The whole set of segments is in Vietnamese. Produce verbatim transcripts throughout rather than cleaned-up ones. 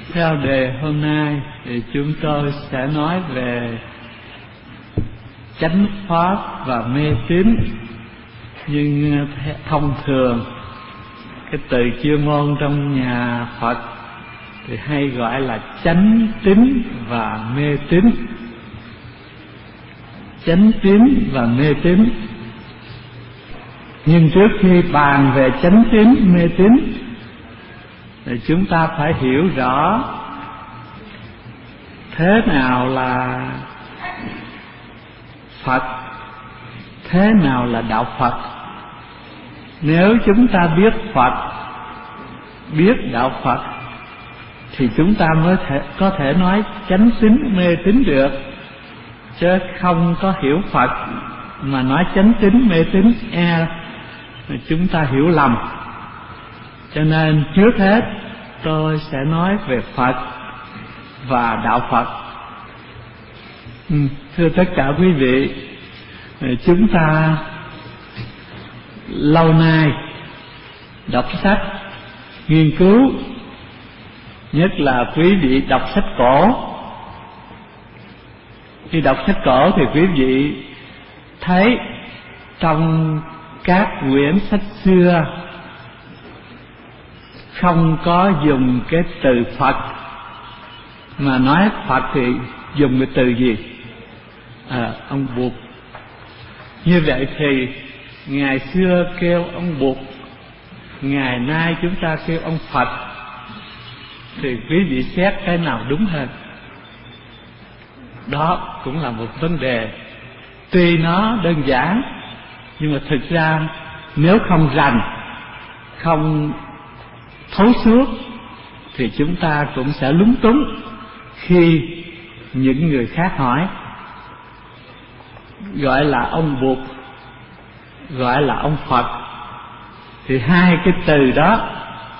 Theo đề hôm nay thì chúng tôi sẽ nói về chánh pháp và mê tín. Nhưng thông thường cái từ chuyên môn trong nhà Phật thì hay gọi là chánh tín và mê tín. Chánh tín và mê tín. Nhưng trước khi bàn về chánh tín, mê tín thì chúng ta phải hiểu rõ thế nào là Phật, thế nào là đạo Phật. Nếu chúng ta biết Phật, biết đạo Phật thì chúng ta mới thể, có thể nói chánh tín mê tín được. Chứ không có hiểu Phật mà nói chánh tín mê tín e chúng ta hiểu lầm. Cho nên trước hết tôi sẽ nói về Phật và đạo Phật. Ừ, thưa tất cả quý vị, chúng ta lâu nay đọc sách, nghiên cứu, nhất là quý vị đọc sách cổ. Khi đọc sách cổ thì quý vị thấy trong các quyển sách xưa không có dùng cái từ Phật, mà nói Phật thì dùng cái từ gì? À, ông Bụt. Như vậy thì ngày xưa kêu ông Bụt, ngày nay chúng ta kêu ông Phật, thì quý vị xét cái nào đúng hơn? Đó cũng là một vấn đề. Tuy nó đơn giản, nhưng mà thực ra nếu không rành, không thấu suốt thì chúng ta cũng sẽ lúng túng khi những người khác hỏi. Gọi là ông Bụt, gọi là ông Phật, thì hai cái từ đó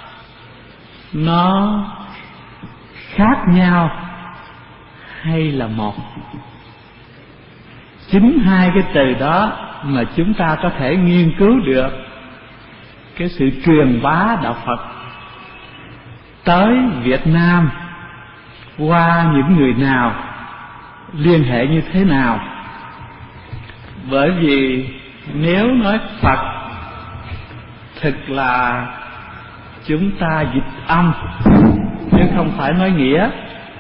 nó khác nhau hay là một? Chính hai cái từ đó mà chúng ta có thể nghiên cứu được cái sự truyền bá đạo Phật tới Việt Nam qua những người nào, liên hệ như thế nào. Bởi vì nếu nói Phật, thực là chúng ta dịch âm chứ không phải nói nghĩa.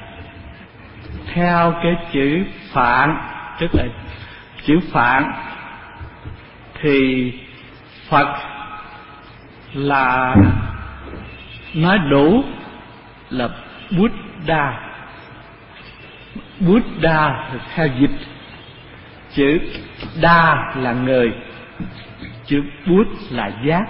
Theo cái chữ Phạn, tức là chữ Phạn, thì Phật là nói đủ là Buddha. Buddha theo dịch, chữ đa là người, chữ bút là giác.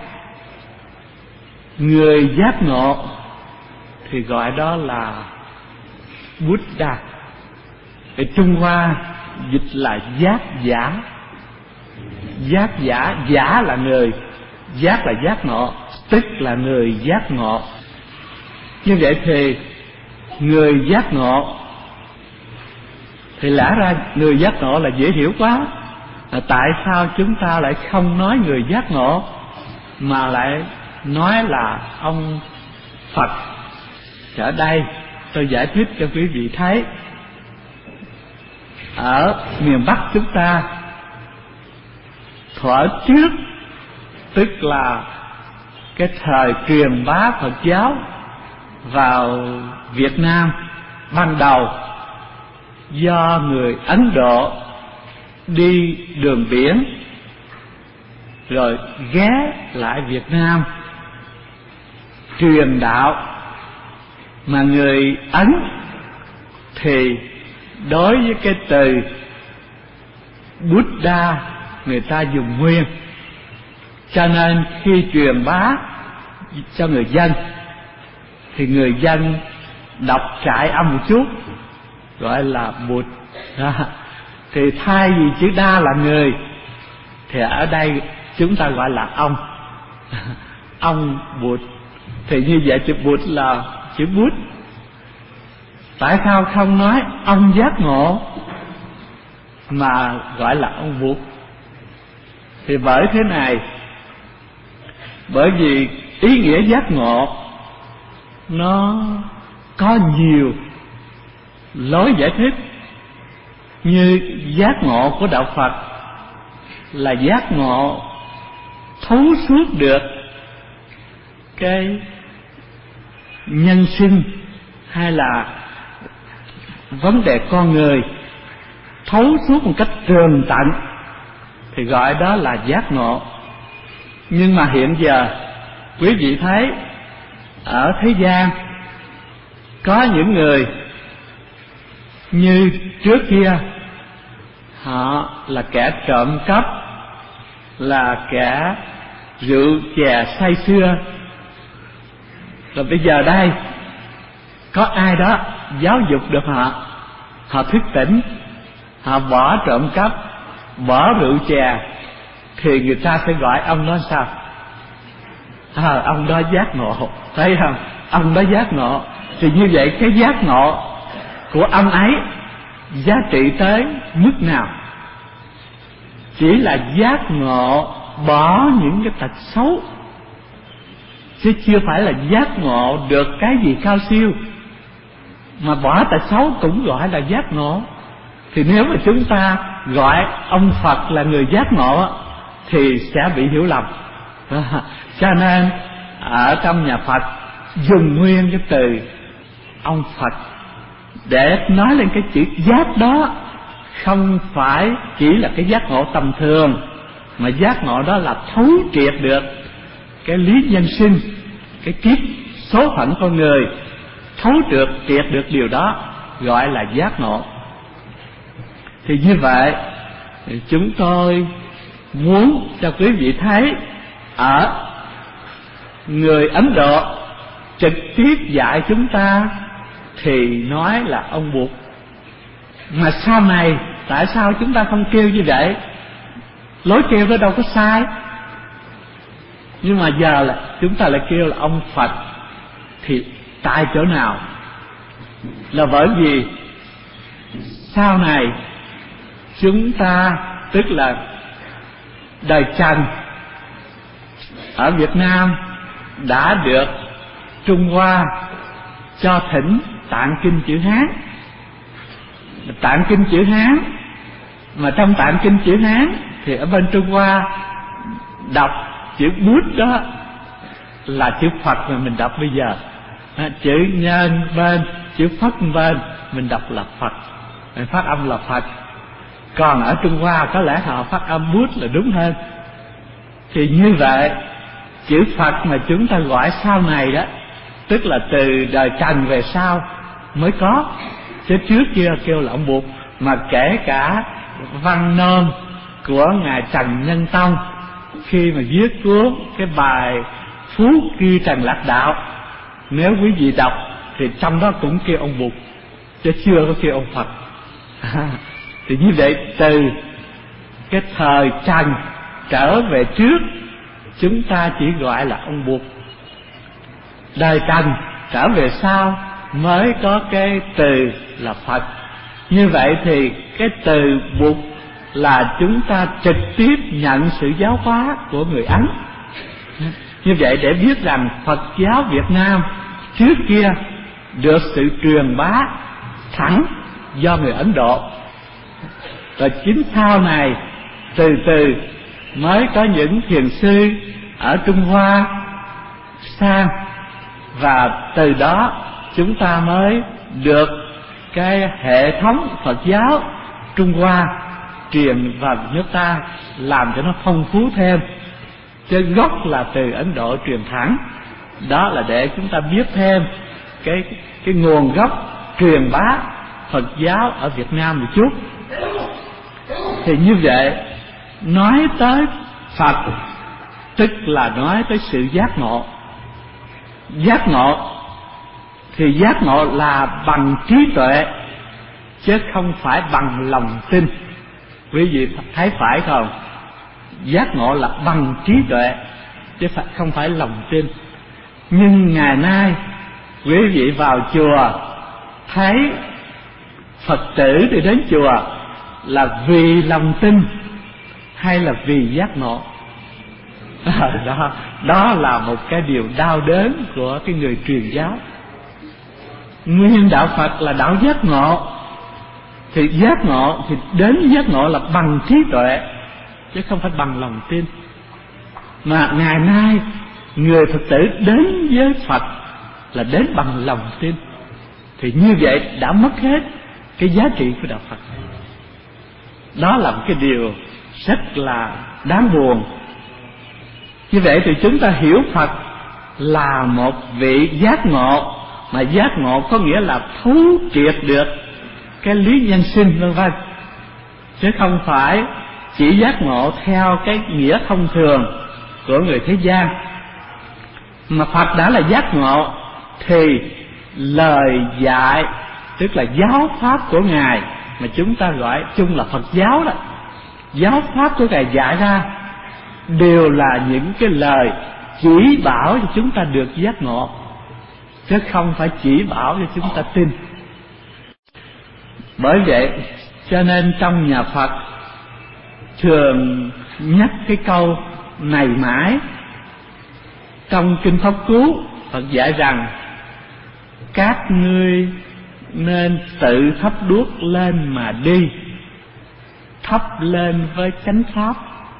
Người giác ngộ thì gọi đó là Buddha. Ở Trung Hoa dịch là giác giả. Giác giả, giả là người, giác là giác ngộ, tức là người giác ngộ. Như vậy thì người giác ngộ, thì lẽ ra người giác ngộ là dễ hiểu quá. À, tại sao chúng ta lại không nói người giác ngộ mà lại nói là ông Phật? Ở đây tôi giải thích cho quý vị thấy. Ở miền Bắc chúng ta thuở trước, tức là cái thời truyền bá Phật giáo vào Việt Nam ban đầu, do người Ấn Độ đi đường biển rồi ghé lại Việt Nam truyền đạo, mà người Ấn thì đối với cái từ Buddha người ta dùng nguyên, cho nên khi truyền bá cho người dân thì người dân đọc trải âm một chút, gọi là Bụt. Thì thay vì chữ đa là người, thì ở đây chúng ta gọi là ông. Ông Bụt. Thì như vậy chữ Bụt là chữ Bút. Tại sao không nói ông giác ngộ mà gọi là ông Bụt? Thì bởi thế này, bởi vì ý nghĩa giác ngộ nó có nhiều lối giải thích. Như giác ngộ của đạo Phật là giác ngộ thấu suốt được cái nhân sinh hay là vấn đề con người, thấu suốt một cách tường tận, thì gọi đó là giác ngộ. Nhưng mà hiện giờ quý vị thấy ở thế gian có những người như trước kia họ là kẻ trộm cắp, là kẻ rượu chè say sưa, rồi bây giờ đây có ai đó giáo dục được họ, họ thức tỉnh, họ bỏ trộm cắp, bỏ rượu chè, thì người ta sẽ gọi ông đó sao? À, ông đó giác ngộ, thấy không? Ông đó giác ngộ. Thì như vậy cái giác ngộ của ông ấy giá trị tới mức nào? Chỉ là giác ngộ bỏ những cái tật xấu, chứ chưa phải là giác ngộ được cái gì cao siêu. Mà bỏ tật xấu cũng gọi là giác ngộ. Thì nếu mà chúng ta gọi ông Phật là người giác ngộ thì sẽ bị hiểu lầm. Cho nên ở trong nhà Phật dùng nguyên cái từ ông Phật để nói lên cái chữ giác đó, không phải chỉ là cái giác ngộ tầm thường, mà giác ngộ đó là thấu triệt được cái lý nhân sinh, cái kiếp số phận con người, thấu triệt triệt được điều đó gọi là giác ngộ. Thì như vậy thì chúng tôi muốn cho quý vị thấy ở người Ấn Độ trực tiếp dạy chúng ta thì nói là ông Bụt. Mà sau này tại sao chúng ta không kêu như vậy? Lối kêu đó đâu có sai. Nhưng mà giờ là chúng ta lại kêu là ông Phật. Thì tại chỗ nào? Là bởi vì sau này chúng ta, tức là đời Trần ở Việt Nam đã được Trung Hoa cho thỉnh tạng kinh chữ Hán. Tạng kinh chữ Hán, mà trong tạng kinh chữ Hán thì ở bên Trung Hoa đọc chữ Bút đó là chữ Phật mà mình đọc bây giờ. Chữ Nhân bên, chữ Phất bên, mình đọc là Phật, mình phát âm là Phật. Còn ở Trung Hoa có lẽ họ phát âm Bút là đúng hơn. Thì như vậy chữ Phật mà chúng ta gọi sau này đó, tức là từ đời Trần về sau mới có, chứ trước kia kêu là ông Bụt. Mà kể cả văn nôm của ngài Trần Nhân Tông khi mà viết cuốn cái bài Phú Cư Trần Lạc Đạo, nếu quý vị đọc thì trong đó cũng kêu ông Bụt, chứ chưa có kêu ông Phật. Thì như vậy từ cái thời Trần trở về trước, chúng ta chỉ gọi là ông Bụt. Đời Trần trở về sau mới có cái từ là Phật. Như vậy thì cái từ Bụt là chúng ta trực tiếp nhận sự giáo hóa của người Ấn. Như vậy để biết rằng Phật giáo Việt Nam trước kia được sự truyền bá thẳng do người Ấn Độ, rồi chính sau này từ từ mới có những thiền sư ở Trung Hoa sang, và từ đó chúng ta mới được cái hệ thống Phật giáo Trung Hoa truyền vào nước ta, làm cho nó phong phú thêm. Chứ gốc là từ Ấn Độ truyền thẳng. Đó là để chúng ta biết thêm cái cái nguồn gốc truyền bá Phật giáo ở Việt Nam một chút. Thì như vậy nói tới Phật tức là nói tới sự giác ngộ. Giác ngộ thì giác ngộ là bằng trí tuệ, chứ không phải bằng lòng tin. Quý vị thấy phải không? Giác ngộ là bằng trí tuệ, chứ không phải lòng tin. Nhưng ngày nay quý vị vào chùa thấy Phật tử đi đến chùa là vì lòng tin hay là vì giác ngộ? Đó, đó là một cái điều đau đớn của cái người truyền giáo. nguyên đạo Phật là đạo giác ngộ, thì giác ngộ thì đến với giác ngộ là bằng trí tuệ chứ không phải bằng lòng tin. Mà ngày nay người Phật tử đến với Phật là đến bằng lòng tin, thì như vậy đã mất hết cái giá trị của đạo Phật. Đó là một cái điều rất là đáng buồn. Như vậy thì chúng ta hiểu Phật là một vị giác ngộ, mà giác ngộ có nghĩa là thấu triệt được cái lý nhân sinh vân vân, chứ không phải chỉ giác ngộ theo cái nghĩa thông thường của người thế gian. Mà Phật đã là giác ngộ thì lời dạy, tức là giáo pháp của Ngài, mà chúng ta gọi chung là Phật giáo đó, giáo pháp của Ngài dạy ra đều là những cái lời chỉ bảo cho chúng ta được giác ngộ, chứ không phải chỉ bảo cho chúng ta tin. Bởi vậy cho nên trong nhà Phật thường nhắc cái câu này mãi. Trong Kinh Pháp Cú, Phật dạy rằng các ngươi nên tự thắp đuốc lên mà đi, thắp lên với chánh pháp.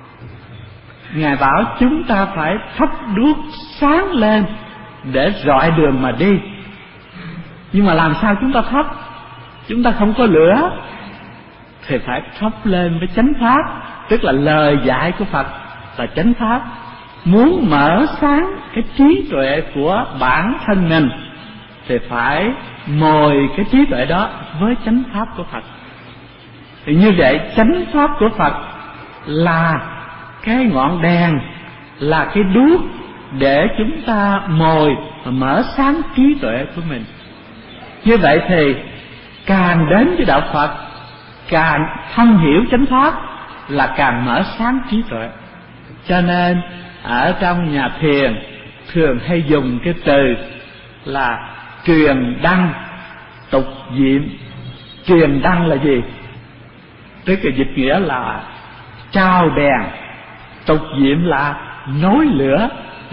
Ngài bảo chúng ta phải thắp đuốc sáng lên để rọi đường mà đi. Nhưng mà làm sao chúng ta thắp? Chúng ta không có lửa thì phải thắp lên với chánh pháp, tức là lời dạy của Phật là chánh pháp. Muốn mở sáng cái trí tuệ của bản thân mình thì phải mồi cái trí tuệ đó với chánh pháp của Phật. Thì như vậy chánh pháp của Phật là cái ngọn đèn, là cái đuốc để chúng ta mồi và mở sáng trí tuệ của mình. Như vậy thì càng đến với đạo Phật, càng thông hiểu chánh pháp là càng mở sáng trí tuệ. Cho nên ở trong nhà thiền thường hay dùng cái từ là truyền đăng tục diệm. Truyền đăng là gì? Tức là dịch nghĩa là trao đèn, tục diệm là nối lửa.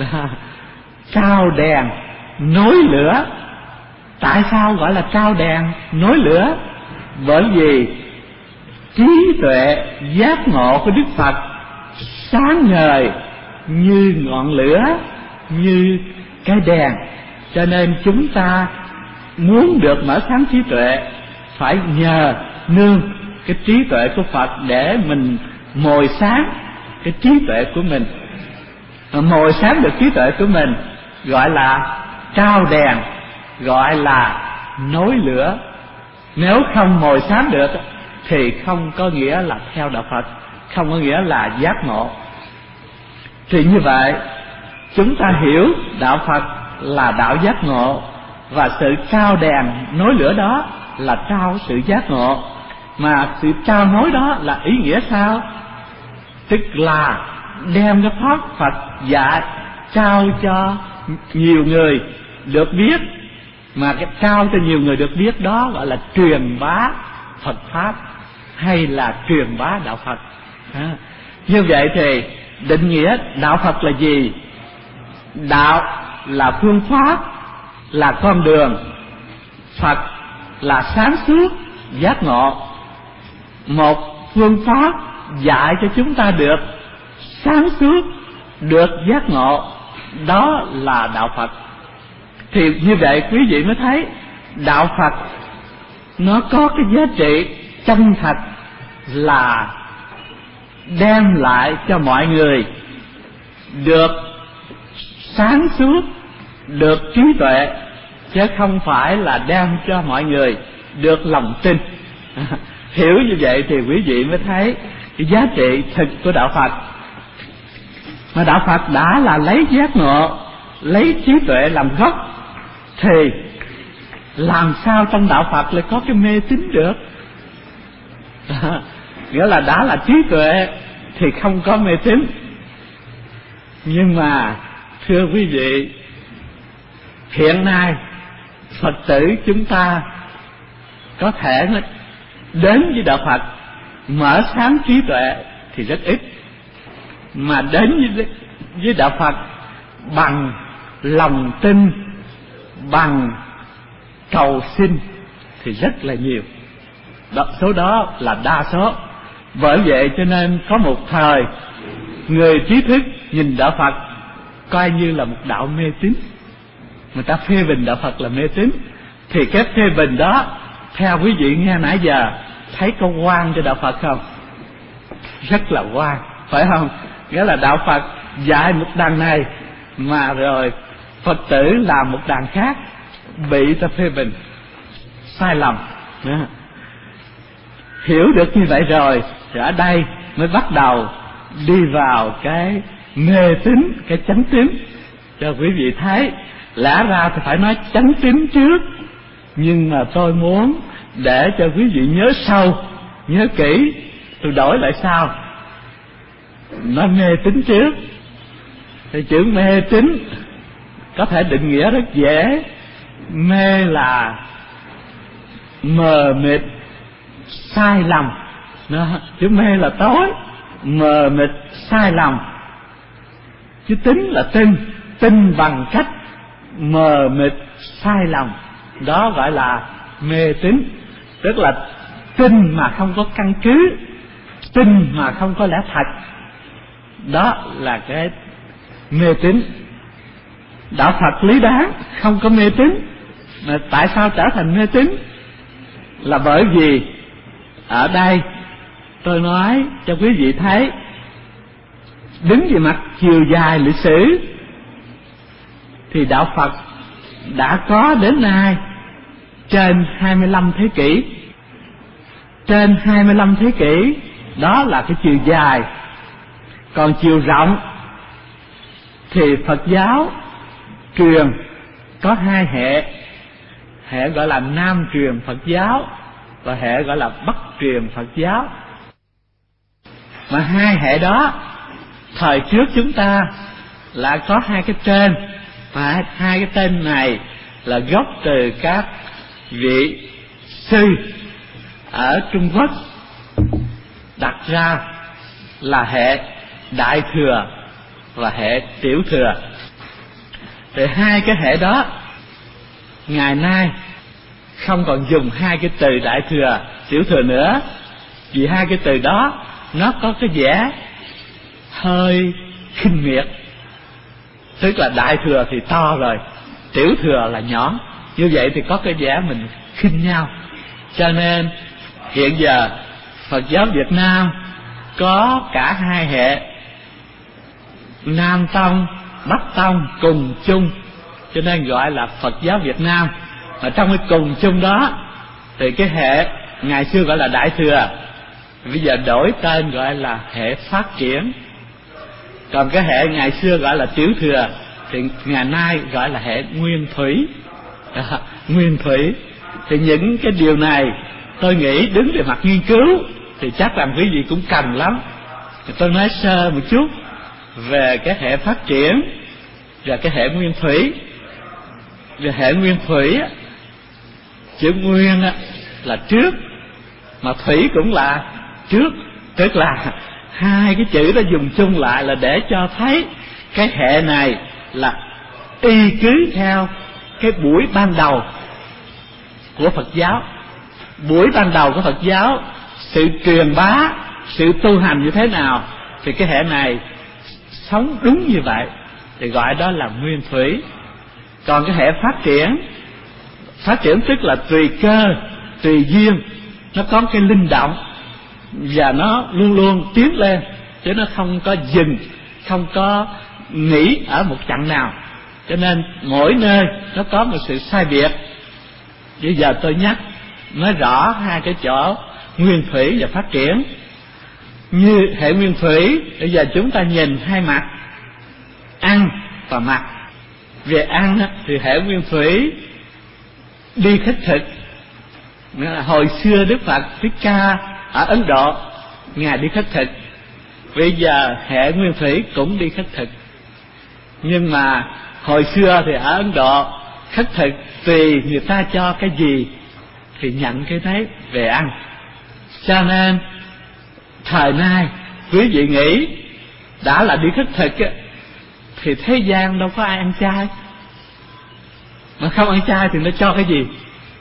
Trao đèn nối lửa. Tại sao gọi là trao đèn nối lửa? Bởi vì trí tuệ giác ngộ của Đức Phật sáng ngời như ngọn lửa, như cái đèn. Cho nên chúng ta muốn được mở sáng trí tuệ phải nhờ nương cái trí tuệ của Phật để mình mồi sáng cái trí tuệ của mình. Mồi sáng được trí tuệ của mình gọi là trao đèn, gọi là nối lửa. Nếu không mồi sáng được thì không có nghĩa là theo đạo Phật, không có nghĩa là giác ngộ. Thì như vậy chúng ta hiểu đạo Phật là đạo giác ngộ, và sự trao đèn nối lửa đó là trao sự giác ngộ. Mà sự trao nối đó là ý nghĩa sao? Tức là đem cái pháp Phật dạy trao cho nhiều người được biết. Mà cái trao cho nhiều người được biết đó gọi là truyền bá Phật pháp, hay là truyền bá đạo Phật. À, như vậy thì định nghĩa đạo Phật là gì? Đạo là phương pháp, là con đường. Phật là sáng suốt, giác ngộ. Một phương pháp dạy cho chúng ta được sáng suốt, được giác ngộ, đó là đạo Phật. Thì như vậy quý vị mới thấy đạo Phật nó có cái giá trị chân thật là đem lại cho mọi người được sáng suốt, được trí tuệ, chứ không phải là đem cho mọi người được lòng tin. Hiểu như vậy thì quý vị mới thấy cái giá trị thực của đạo Phật. Mà đạo Phật đã là lấy giác ngộ, lấy trí tuệ làm gốc, thì làm sao trong đạo Phật lại có cái mê tín được? À, nghĩa là đã là trí tuệ thì không có mê tín. Nhưng mà thưa quý vị, hiện nay Phật tử chúng ta có thể đến với đạo Phật mở sáng trí tuệ thì rất ít, mà đến với, với đạo Phật bằng lòng tin, bằng cầu xin thì rất là nhiều. Đó, số đó là đa số. Bởi vậy cho nên có một thời người trí thức nhìn đạo Phật coi như là một đạo mê tín. Người ta phê bình đạo Phật là mê tín. Thì cái phê bình đó, theo quý vị nghe nãy giờ, thấy có oan cho đạo Phật không? Rất là oan, phải không? Nghĩa là đạo Phật dạy một đằng này mà rồi Phật tử làm một đằng khác, bị ta phê bình sai lầm. Hiểu được như vậy rồi thì ở đây mới bắt đầu đi vào cái mê tín, cái chánh tín. Cho quý vị thấy, lẽ ra thì phải nói chánh tín trước, nhưng mà tôi muốn để cho quý vị nhớ sâu, nhớ kỹ, tôi đổi lại sao. Nói mê tín trước. Thì chữ mê tín có thể định nghĩa rất dễ. Mê là mờ mịt, sai lầm. Đó, chữ mê là tối, mờ mịt, sai lầm. Chữ tín là tin, tin bằng cách mờ mịt, sai lầm. Đó gọi là mê tín. Tức là tin mà không có căn cứ, tin mà không có lẽ thật. Đó là cái mê tín. Đạo Phật lý đáng không có mê tín. Mà tại sao trở thành mê tín? Là bởi vì ở đây tôi nói cho quý vị thấy, đứng về mặt chiều dài lịch sử thì đạo Phật đã có đến nay trên hai mươi lăm thế kỷ. Trên hai mươi lăm thế kỷ, đó là cái chiều dài. Còn chiều rộng thì Phật giáo truyền có hai hệ. Hệ gọi là Nam truyền Phật giáo và hệ gọi là Bắc truyền Phật giáo. Mà hai hệ đó, thời trước chúng ta là có hai cái tên, và hai cái tên này là gốc từ các vị sư ở Trung Quốc đặt ra, là hệ Đại Thừa và hệ Tiểu Thừa. Thì hai cái hệ đó ngày nay không còn dùng hai cái từ Đại Thừa, Tiểu Thừa nữa, vì hai cái từ đó nó có cái vẻ hơi khinh miệt. Tức là Đại Thừa thì to rồi, Tiểu Thừa là nhỏ. Như vậy thì có cái vẻ mình khinh nhau. Cho nên hiện giờ Phật giáo Việt Nam có cả hai hệ, Nam Tông, Bắc Tông cùng chung, cho nên gọi là Phật giáo Việt Nam. Mà trong cái cùng chung đó thì cái hệ ngày xưa gọi là Đại Thừa, bây giờ đổi tên gọi là hệ Phát Triển. Còn cái hệ ngày xưa gọi là Tiểu Thừa thì ngày nay gọi là hệ Nguyên Thủy. À, Nguyên Thủy. Thì những cái điều này tôi nghĩ đứng về mặt nghiên cứu thì chắc rằng quý vị cũng cần lắm. Thì tôi nói sơ một chút về cái hệ Phát Triển và cái hệ Nguyên Thủy. Về hệ Nguyên Thủy, chữ Nguyên là trước, mà Thủy cũng là trước. Tức là hai cái chữ đó dùng chung lại là để cho thấy cái hệ này là y cứ theo cái buổi ban đầu của Phật giáo. Buổi ban đầu của Phật giáo, sự truyền bá, sự tu hành như thế nào thì cái hệ này sống đúng như vậy, thì gọi đó là Nguyên Thủy. Còn cái hệ Phát Triển, Phát Triển tức là tùy cơ, tùy duyên, nó có cái linh động và nó luôn luôn tiến lên, chứ nó không có dừng, không có nghỉ ở một chặng nào. Cho nên mỗi nơi nó có một sự sai biệt. Bây giờ tôi nhắc nói rõ hai cái chỗ Nguyên Thủy và Phát Triển. Như hệ Nguyên Thủy, bây giờ chúng ta nhìn hai mặt, ăn và mặc. Về ăn thì hệ Nguyên Thủy đi khất thực. Nghĩa là hồi xưa Đức Phật Thích Ca ở Ấn Độ, Ngài đi khất thực. Bây giờ hệ Nguyên Thủy cũng đi khất thực. Nhưng mà hồi xưa thì ở Ấn Độ khất thực tùy người ta cho cái gì thì nhận cái đấy về ăn. Cho nên thời nay quý vị nghĩ đã là đi khất thực á, thì thế gian đâu có ai ăn chay. Mà không ăn chay thì nó cho cái gì?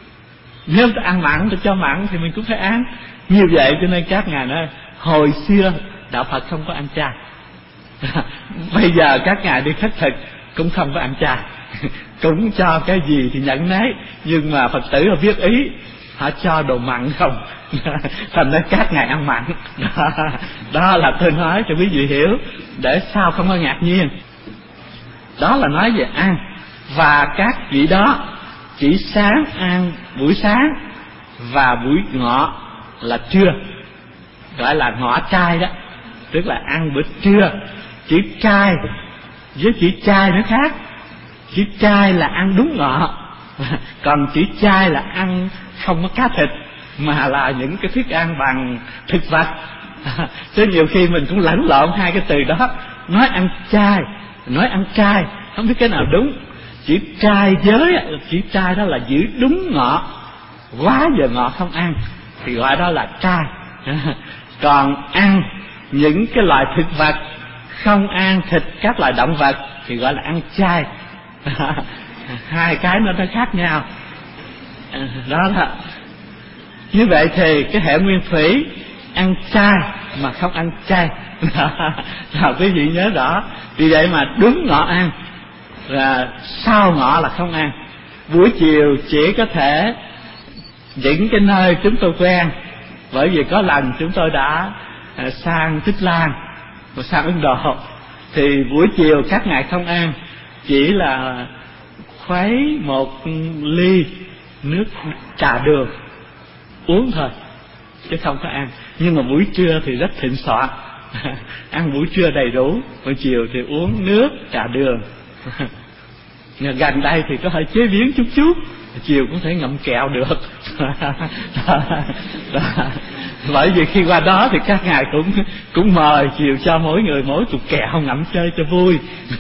Nếu ta ăn mặn ta cho mặn thì mình cũng phải ăn. Như vậy cho nên các ngài nói hồi xưa đạo Phật không có ăn chay. Bây giờ các ngài đi khất thực cũng không có ăn chay, cũng cho cái gì thì nhận nấy. Nhưng mà Phật tử là biết ý, họ cho đồ mặn không, thành ra các ngài ăn mặn. Đó, đó là tôi nói cho quý vị hiểu, để sao không có ngạc nhiên. Đó là nói về ăn. Và các vị đó chỉ sáng ăn buổi sáng và buổi ngọ là trưa, gọi là ngọ chay đó, tức là ăn bữa trưa. Chữ chay với chữ chay nó khác. Chữ chay là ăn đúng ngọ, còn chữ chay là ăn không có cá thịt, mà là những cái thức ăn bằng thực vật. Chứ nhiều khi mình cũng lẫn lộn hai cái từ đó, nói ăn chay, nói ăn chay, không biết cái nào đúng. Chữ trai giới, chữ trai đó là giữ đúng ngọ, quá giờ ngọ không ăn thì gọi đó là trai. Còn ăn những cái loại thực vật, không ăn thịt các loại động vật thì gọi là ăn chay. Hai cái nó nó khác nhau. Đó là như vậy thì cái hệ nguyên thủy ăn chay mà không ăn chay. Rồi quý vị nhớ rõ. Vì vậy mà đúng ngọ ăn, và sau ngọ là không ăn. Buổi chiều chỉ có thể những cái nơi chúng tôi quen, bởi vì có lần chúng tôi đã sang Tích Lan và sang Ấn Độ, thì buổi chiều các ngài không ăn, chỉ là khuấy một ly nước trà đường uống thôi, chứ không có ăn. Nhưng mà buổi trưa thì rất thịnh soạn, ăn buổi trưa đầy đủ, buổi chiều thì uống nước trà đường. Gần đây thì có thể chế biến chút chút, chiều cũng thể ngậm kẹo được. Bởi vì khi qua đó thì các ngài cũng cũng mời chiều cho mỗi người mỗi cục kẹo ngậm chơi cho vui.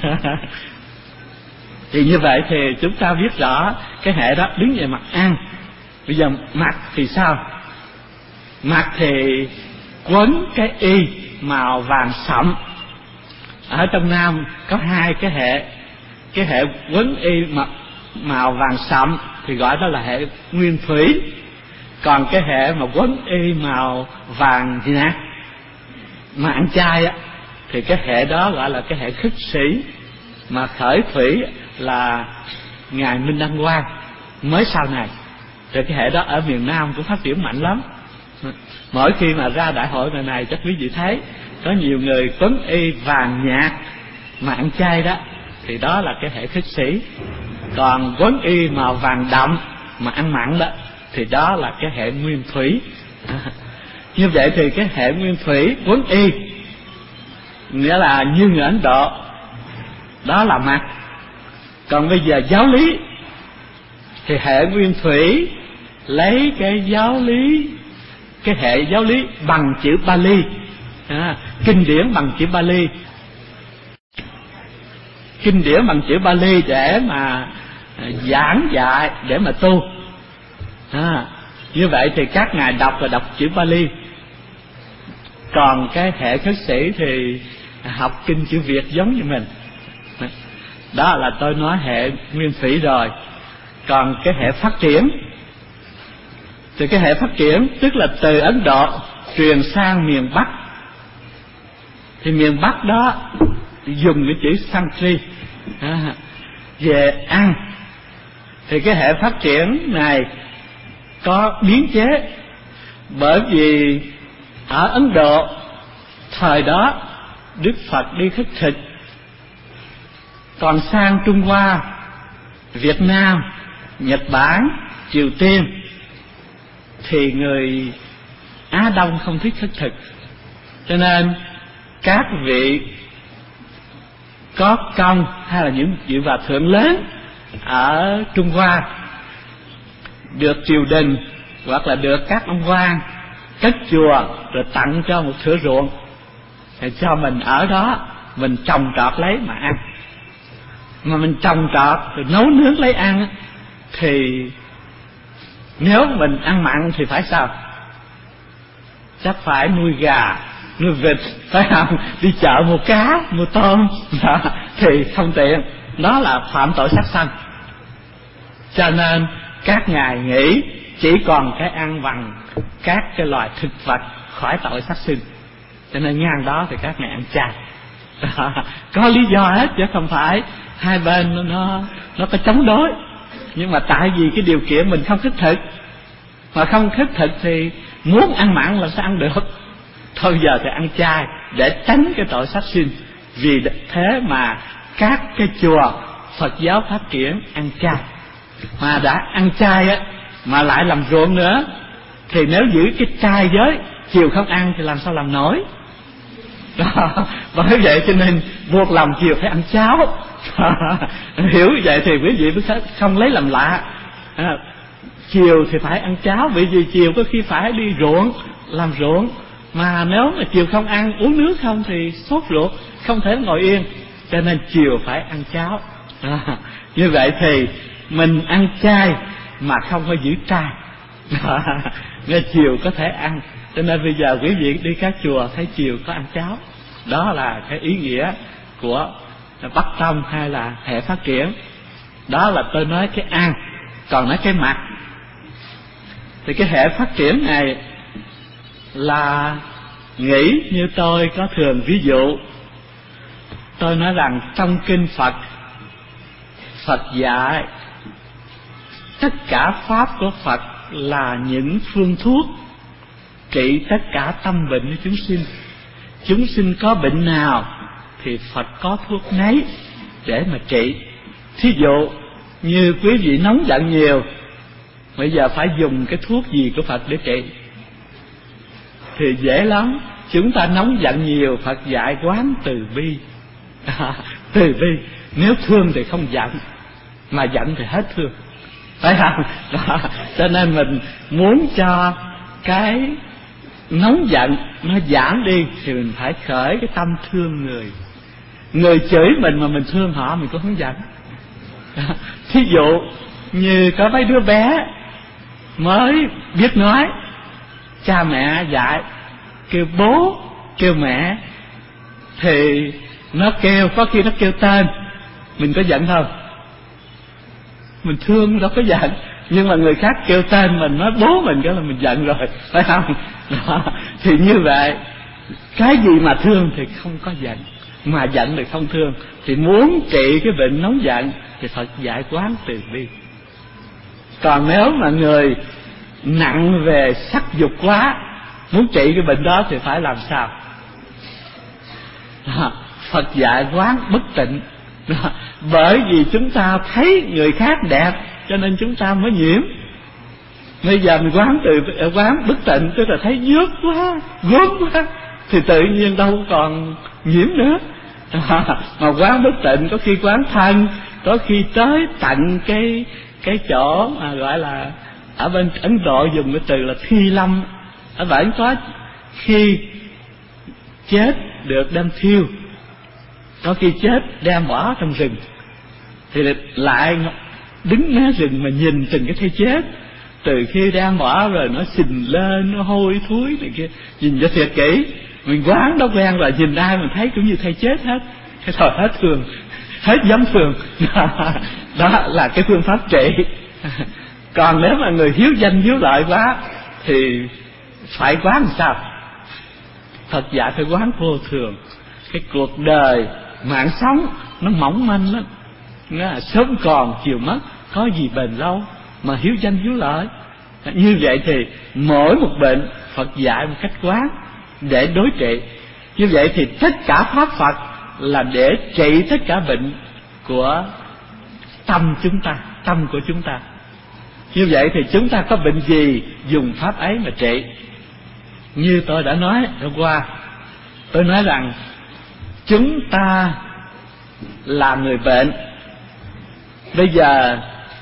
Thì như vậy thì chúng ta biết rõ cái hệ đó đứng về mặt ăn. Bây giờ mặt thì sao? Mặt thì quấn cái y màu vàng sậm. Ở trong Nam có hai cái hệ. Cái hệ quấn y màu vàng sậm thì gọi đó là hệ nguyên thủy. Còn cái hệ mà quấn y màu vàng gì nè, mà ăn chay á, thì cái hệ đó gọi là cái hệ khất sĩ. Mà khởi thủy là ngài Minh Đăng Quang mới sau này. Thì cái hệ đó ở miền Nam cũng phát triển mạnh lắm. Mỗi khi mà ra đại hội này này chắc quý vị thấy có nhiều người quấn y vàng nhạt mà ăn chay đó, thì đó là cái hệ khất sĩ. Còn quấn y màu vàng đậm mà ăn mặn đó thì đó là cái hệ nguyên thủy. Như vậy thì cái hệ nguyên thủy quấn y nghĩa là như người Ấn Độ, đó là mặt. Còn bây giờ giáo lý thì hệ nguyên thủy lấy cái giáo lý, cái hệ giáo lý bằng chữ Pali, à, kinh điển bằng chữ Pali, kinh điển bằng chữ Pali để mà giảng dạy, để mà tu. À, như vậy thì các ngài đọc là đọc chữ Pali. Còn cái hệ khất sĩ thì học kinh chữ Việt giống như mình. Đó là tôi nói hệ nguyên thủy rồi. Còn cái hệ phát triển thì cái hệ phát triển tức là từ Ấn Độ truyền sang miền Bắc. Thì miền Bắc đó dùng cái chữ Sanskrit à, về ăn. Thì cái hệ phát triển này có biến chế, bởi vì ở Ấn Độ thời đó Đức Phật đi khất thực. Còn sang Trung Hoa, Việt Nam, Nhật Bản, Triều Tiên thì người Á Đông không thích khất thực. Cho nên các vị có công hay là những vị hòa thượng lớn ở Trung Hoa được triều đình hoặc là được các ông quan cất chùa rồi tặng cho một thửa ruộng, thì cho mình ở đó mình trồng trọt lấy mà ăn. Mà mình trồng trọt rồi nấu nướng lấy ăn thì nếu mình ăn mặn thì phải sao? Chắc phải nuôi gà, nuôi vịt, phải không? Đi chợ mua cá, mua tôm đó, thì không tiện. Đó là phạm tội sát sanh. Cho nên các ngài nghĩ chỉ còn cái ăn bằng các cái loài thực vật khỏi tội sát sinh, cho nên ngang đó thì các ngài ăn chay. Có lý do hết chứ không phải hai bên nó nó, nó có chống đối, nhưng mà tại vì cái điều kiện mình không khất thực, mà không khất thực thì muốn ăn mặn làm sao ăn được. Thôi giờ thì ăn chay để tránh cái tội sát sinh. Vì thế mà các cái chùa Phật giáo phát triển ăn chay. Mà đã ăn chay á mà lại làm ruộng nữa, thì nếu giữ cái trai giới chiều không ăn thì làm sao làm nổi. Đó, bởi vậy cho nên buộc lòng chiều phải ăn cháo. Hiểu vậy thì quý vị mới không lấy làm lạ. À, chiều thì phải ăn cháo, bởi vì chiều có khi phải đi ruộng làm ruộng, mà nếu mà chiều không ăn uống nước không thì sốt ruột, không thể ngồi yên, cho nên chiều phải ăn cháo. À, như vậy thì mình ăn chay mà không có giữ trai. Nghe chiều có thể ăn, cho nên bây giờ quý vị đi các chùa thấy chiều có ăn cháo. Đó là cái ý nghĩa của Bắc Tông hay là hệ phát triển. Đó là tôi nói cái ăn. Còn nói cái mặt thì cái hệ phát triển này là nghĩ như tôi có thường ví dụ. Tôi nói rằng trong kinh Phật, Phật dạy tất cả pháp của Phật là những phương thuốc trị tất cả tâm bệnh của chúng sinh. Chúng sinh có bệnh nào thì Phật có thuốc nấy để mà trị. Thí dụ như quý vị nóng giận nhiều, bây giờ phải dùng cái thuốc gì của Phật để trị? Thì dễ lắm. Chúng ta nóng giận nhiều, Phật dạy quán từ bi. À, từ bi. Nếu thương thì không giận, mà giận thì hết thương, phải không? Đó. Cho nên mình muốn cho cái nóng giận nó giảm đi thì mình phải khởi cái tâm thương người. Người chửi mình mà mình thương họ, mình cũng không giận. Thí dụ như có mấy đứa bé mới biết nói, cha mẹ dạy kêu bố kêu mẹ, thì nó kêu, có khi nó kêu tên, mình có giận không? Mình thương đâu có giận. Nhưng mà người khác kêu tên mình, nói bố mình, cái là mình giận rồi, phải không? Đó. Thì như vậy, cái gì mà thương thì không có giận, mà giận thì không thương. Thì muốn trị cái bệnh nóng giận thì Phật dạy quán từ bi. Còn nếu mà người nặng về sắc dục quá, muốn trị cái bệnh đó thì phải làm sao? Đó. Phật dạy quán bất tịnh. Đó. Bởi vì chúng ta thấy người khác đẹp cho nên chúng ta mới nhiễm. Bây giờ mình quán từ quán bất tịnh, tức là thấy nhớt quá, gớm quá, thì tự nhiên đâu còn nhiễm nữa. À, mà quán bất tịnh có khi quán thân, có khi tới tận cái cái chỗ mà gọi là ở bên Ấn Độ dùng cái từ là thi lâm. Ở bản có khi chết được đem thiêu, có khi chết đem bỏ trong rừng, thì lại đứng mé rừng mà nhìn từng cái thây chết. Từ khi đem bỏ rồi nó xình lên, nó hôi thối này kia, nhìn cho thiệt kỹ. Mình quán đó quen rồi, nhìn ai mình thấy cũng như thây chết hết. Cái thời hết thương, hết dám thương. Đó là cái phương pháp trị. Còn nếu mà người hiếu danh hiếu lợi quá thì phải quán làm sao? Phật dạy phải quán vô thường. Cái cuộc đời mạng sống nó mỏng manh lắm, nó là sớm còn chiều mất, có gì bền lâu mà hiếu danh hiếu lợi. Như vậy thì mỗi một bệnh Phật dạy một cách quán để đối trị. Như vậy thì tất cả pháp Phật là để trị tất cả bệnh của tâm chúng ta, tâm của chúng ta. Như vậy thì chúng ta có bệnh gì dùng pháp ấy mà trị. Như tôi đã nói hôm qua, tôi nói rằng chúng ta là người bệnh. Bây giờ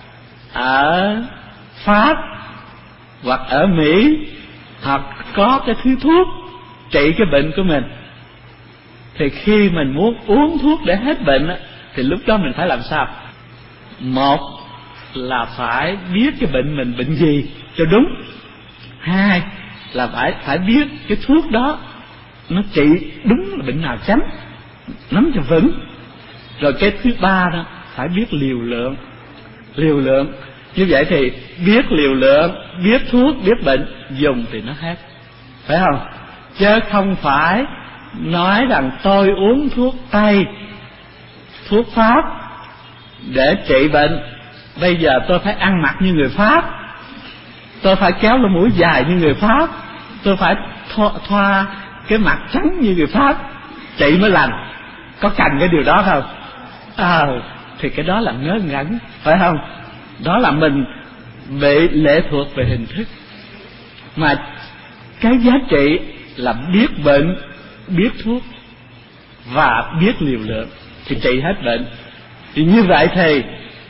ở Pháp hoặc ở Mỹ hoặc có cái thứ thuốc trị cái bệnh của mình, thì khi mình muốn uống thuốc để hết bệnh thì lúc đó mình phải làm sao? Một là phải biết cái bệnh mình bệnh gì cho đúng. Hai là phải phải biết cái thuốc đó nó trị đúng là bệnh nào chấm, nắm cho vững. Rồi cái thứ ba đó phải biết liều lượng. Liều lượng Như vậy thì biết liều lượng, biết thuốc, biết bệnh dùng thì nó hết, phải không? Chứ không phải nói rằng tôi uống thuốc Tây, thuốc Pháp để trị bệnh, bây giờ tôi phải ăn mặc như người Pháp, tôi phải kéo lỗ mũi dài như người Pháp, tôi phải thoa, thoa cái mặt trắng như người Pháp trị mới lành. Có cần cái điều đó không? À, thì cái đó là ngớ ngẩn, phải không? Đó là mình bị lệ thuộc về hình thức. Mà cái giá trị là biết bệnh, biết thuốc và biết liều lượng thì trị hết bệnh. Thì như vậy thì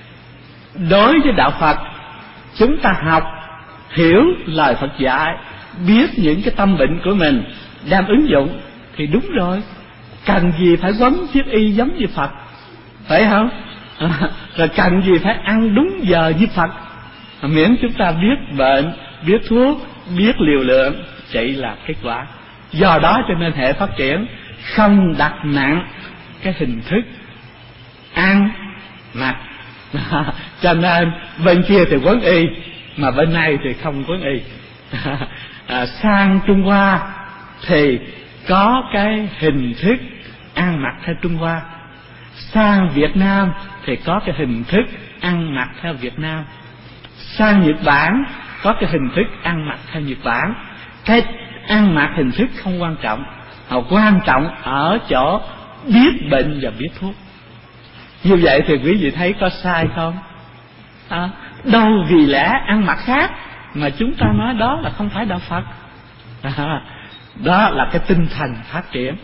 đối với đạo Phật, chúng ta học hiểu lời Phật dạy, biết những cái tâm bệnh của mình đang ứng dụng thì đúng rồi. Cần gì phải quấn chiếc y giống như Phật, phải không? À, rồi cần gì phải ăn đúng giờ như Phật, miễn chúng ta biết bệnh, biết thuốc, biết liều lượng, trị là kết quả. Do đó cho nên hệ phát triển không đặt nặng cái hình thức ăn mặc. Cho nên bên kia thì quấn y, mà bên này thì không quấn y. À, sang Trung Hoa thì có cái hình thức ăn mặc theo Trung Hoa, sang Việt Nam thì có cái hình thức ăn mặc theo Việt Nam, sang Nhật Bản có cái hình thức ăn mặc theo Nhật Bản. Cái ăn mặc hình thức không quan trọng, mà quan trọng ở chỗ biết bệnh và biết thuốc. Như vậy thì quý vị thấy có sai không? À, đâu vì lẽ ăn mặc khác mà chúng ta nói đó là không phải đạo Phật. À, đó là cái tinh thần phát triển.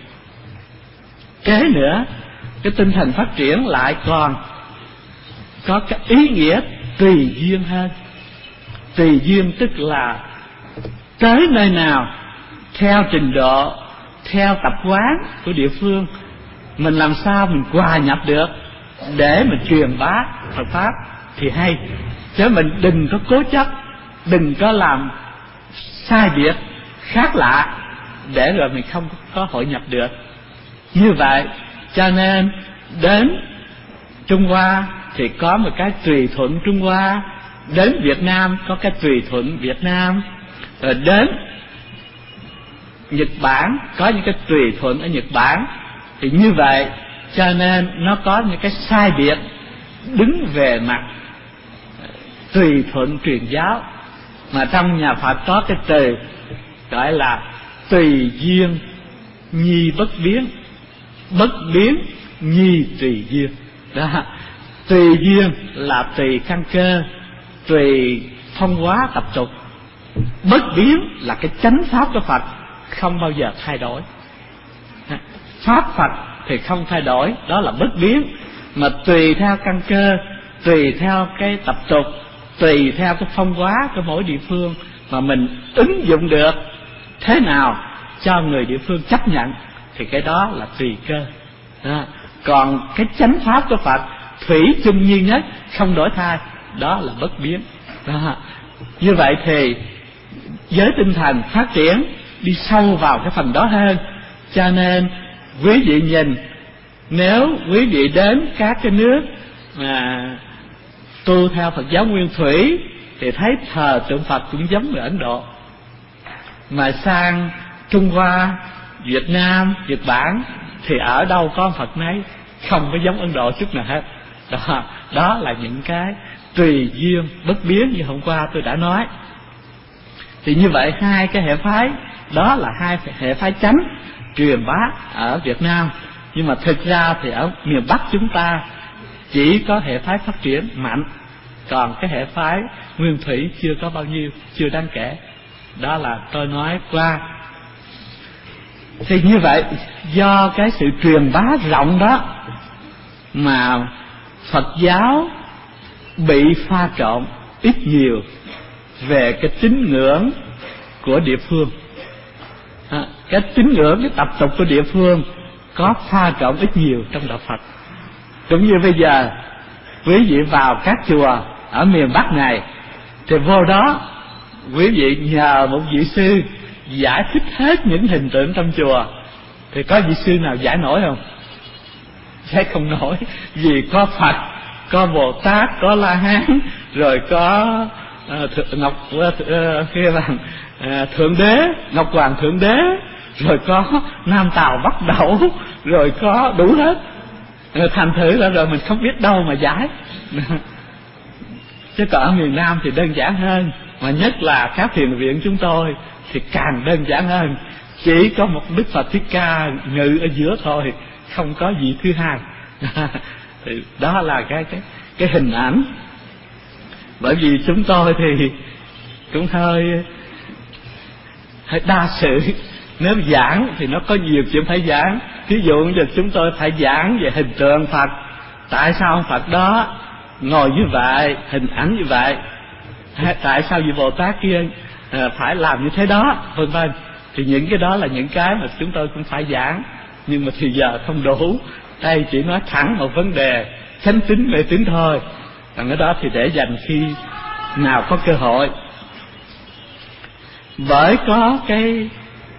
Kế nữa, cái tinh thần phát triển lại còn có cái ý nghĩa tùy duyên hơn. Tùy duyên tức là tới nơi nào theo trình độ, theo tập quán của địa phương, mình làm sao mình hòa nhập được để mình truyền bá Phật pháp thì hay. Chứ mình đừng có cố chấp, đừng có làm sai biệt khác lạ để rồi mình không có hội nhập được. Như vậy cho nên đến Trung Hoa thì có một cái tùy thuận Trung Hoa, đến Việt Nam có cái tùy thuận Việt Nam, rồi đến Nhật Bản có những cái tùy thuận ở Nhật Bản. Thì như vậy cho nên nó có những cái sai biệt đứng về mặt tùy thuận truyền giáo. Mà trong nhà Phật có cái từ gọi là tùy duyên nhi bất biến, bất biến nhi tùy duyên. Đó. Tùy duyên là tùy căn cơ, tùy phong hóa tập tục. Bất biến là cái chánh pháp của Phật không bao giờ thay đổi. Pháp Phật thì không thay đổi, đó là bất biến. Mà tùy theo căn cơ, tùy theo cái tập tục, tùy theo cái phong hóa của mỗi địa phương mà mình ứng dụng được thế nào cho người địa phương chấp nhận thì cái đó là tùy cơ. Đó. Còn cái chánh pháp của Phật thủy chung như nhất, không đổi thay, đó là bất biến. Đó. Như vậy thì với tinh thần phát triển đi sâu vào cái phần đó hơn. Cho nên quý vị nhìn, nếu quý vị đến các cái nước mà tu theo Phật giáo Nguyên Thủy thì thấy thờ tượng Phật cũng giống người Ấn Độ. Mà sang Trung Hoa, Việt Nam, Nhật Bản thì ở đâu có Phật nấy, không có giống Ấn Độ chút nào hết. Đó, đó là những cái tùy duyên bất biến như hôm qua tôi đã nói. Thì như vậy hai cái hệ phái đó là hai hệ phái chánh truyền bá ở Việt Nam. Nhưng mà thực ra thì ở miền Bắc chúng ta chỉ có hệ phái phát triển mạnh, còn cái hệ phái Nguyên Thủy chưa có bao nhiêu, chưa đáng kể. Đó là tôi nói qua. Thì như vậy do cái sự truyền bá rộng đó mà Phật giáo bị pha trộn ít nhiều về cái tín ngưỡng của địa phương. À, cái tín ngưỡng, cái tập tục của địa phương có pha trộn ít nhiều trong đạo Phật. Cũng như bây giờ quý vị vào các chùa ở miền Bắc này thì vô đó quý vị nhờ một vị sư giải thích hết những hình tượng trong chùa thì có vị sư nào giải nổi không? Sẽ không nổi. Vì có Phật, có Bồ Tát, có La Hán, rồi có uh, th- ngọc uh, kia bằng uh, thượng đế, ngọc hoàng thượng đế, rồi có nam tào bắc đẩu, rồi có đủ hết. uh, thành thử ra rồi mình không biết đâu mà giải. Chứ còn ở miền Nam thì đơn giản hơn, mà nhất là các thiền viện chúng tôi thì càng đơn giản hơn. Chỉ có một Đức Phật Thích Ca ngự ở giữa thôi, không có gì thứ hai. Thì đó là cái cái cái hình ảnh. Bởi vì chúng tôi thì cũng hơi hơi đa sự. Nếu giảng thì nó có nhiều chuyện phải giảng. Ví dụ như chúng tôi phải giảng về hình tượng Phật, tại sao ông Phật đó ngồi như vậy, hình ảnh như vậy, tại sao vị Bồ Tát kia phải làm như thế đó, vân vân. Thì những cái đó là những cái mà chúng tôi cũng phải giảng, nhưng mà thì giờ không đủ. Đây chỉ nói thẳng một vấn đề chánh tín mê tín thôi, còn cái đó thì để dành khi nào có cơ hội. Bởi có cái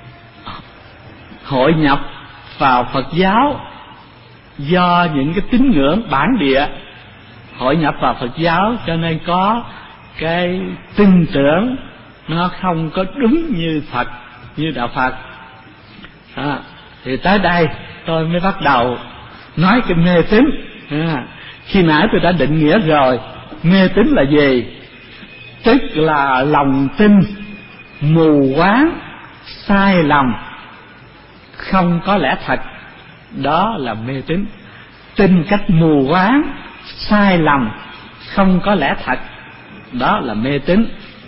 hội nhập vào Phật giáo do những cái tín ngưỡng bản địa hội nhập vào Phật giáo, cho nên có cái tin tưởng nó không có đúng như Phật, như đạo Phật. À, thì tới đây tôi mới bắt đầu nói cái mê tín. À, khi nãy tôi đã định nghĩa rồi, mê tín là gì? Tức là lòng tin mù quáng, sai lầm, không có lẽ thật, đó là mê tín. Tin cách mù quáng, sai lầm, không có lẽ thật, đó là mê tín.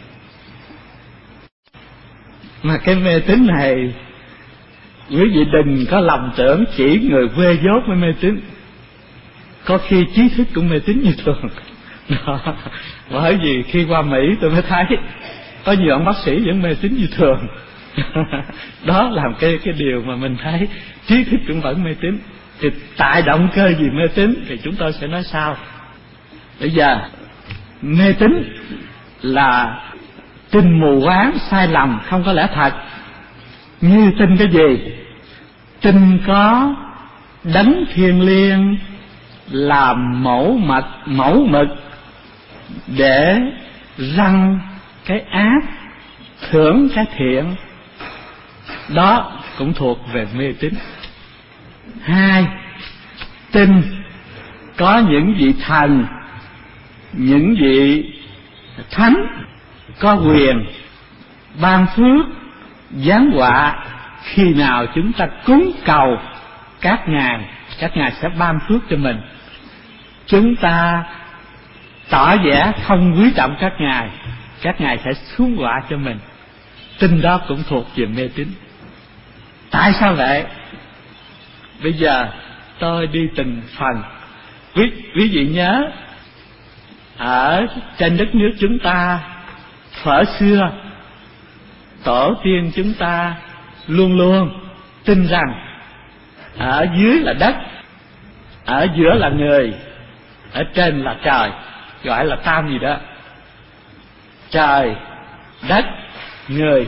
Mà cái mê tín này quý vị đừng có lầm tưởng chỉ người quê dốt mới mê tín. Có khi trí thức cũng mê tín như thường. Đó. Bởi vì khi qua Mỹ tôi mới thấy có nhiều ông bác sĩ vẫn mê tín như thường. Đó là cái cái điều mà mình thấy trí thức cũng vẫn mê tín. Thì tại động cơ gì mê tín thì chúng tôi sẽ nói sau. Bây giờ mê tín là tin mù quáng, sai lầm, không có lẽ thật. Như tin cái gì? Tin có đấng thiêng liêng làm mẫu mật mẫu mực để răng cái ác, thưởng cái thiện, đó cũng thuộc về mê tín. Hai, tin có những vị thần, những vị thánh có quyền ban phước giáng họa. Khi nào chúng ta cúng cầu các ngài, các ngài sẽ ban phước cho mình. Chúng ta tỏ vẻ không quý trọng các ngài, các ngài sẽ xuống họa cho mình. Tin đó cũng thuộc về mê tín. Tại sao vậy? Bây giờ tôi đi từng phần. Quý, quý vị nhớ, ở trên đất nước chúng ta thuở xưa, tổ tiên chúng ta luôn luôn tin rằng ở dưới là đất, ở giữa là người, ở trên là trời, gọi là tam gì đó. Trời, đất, người,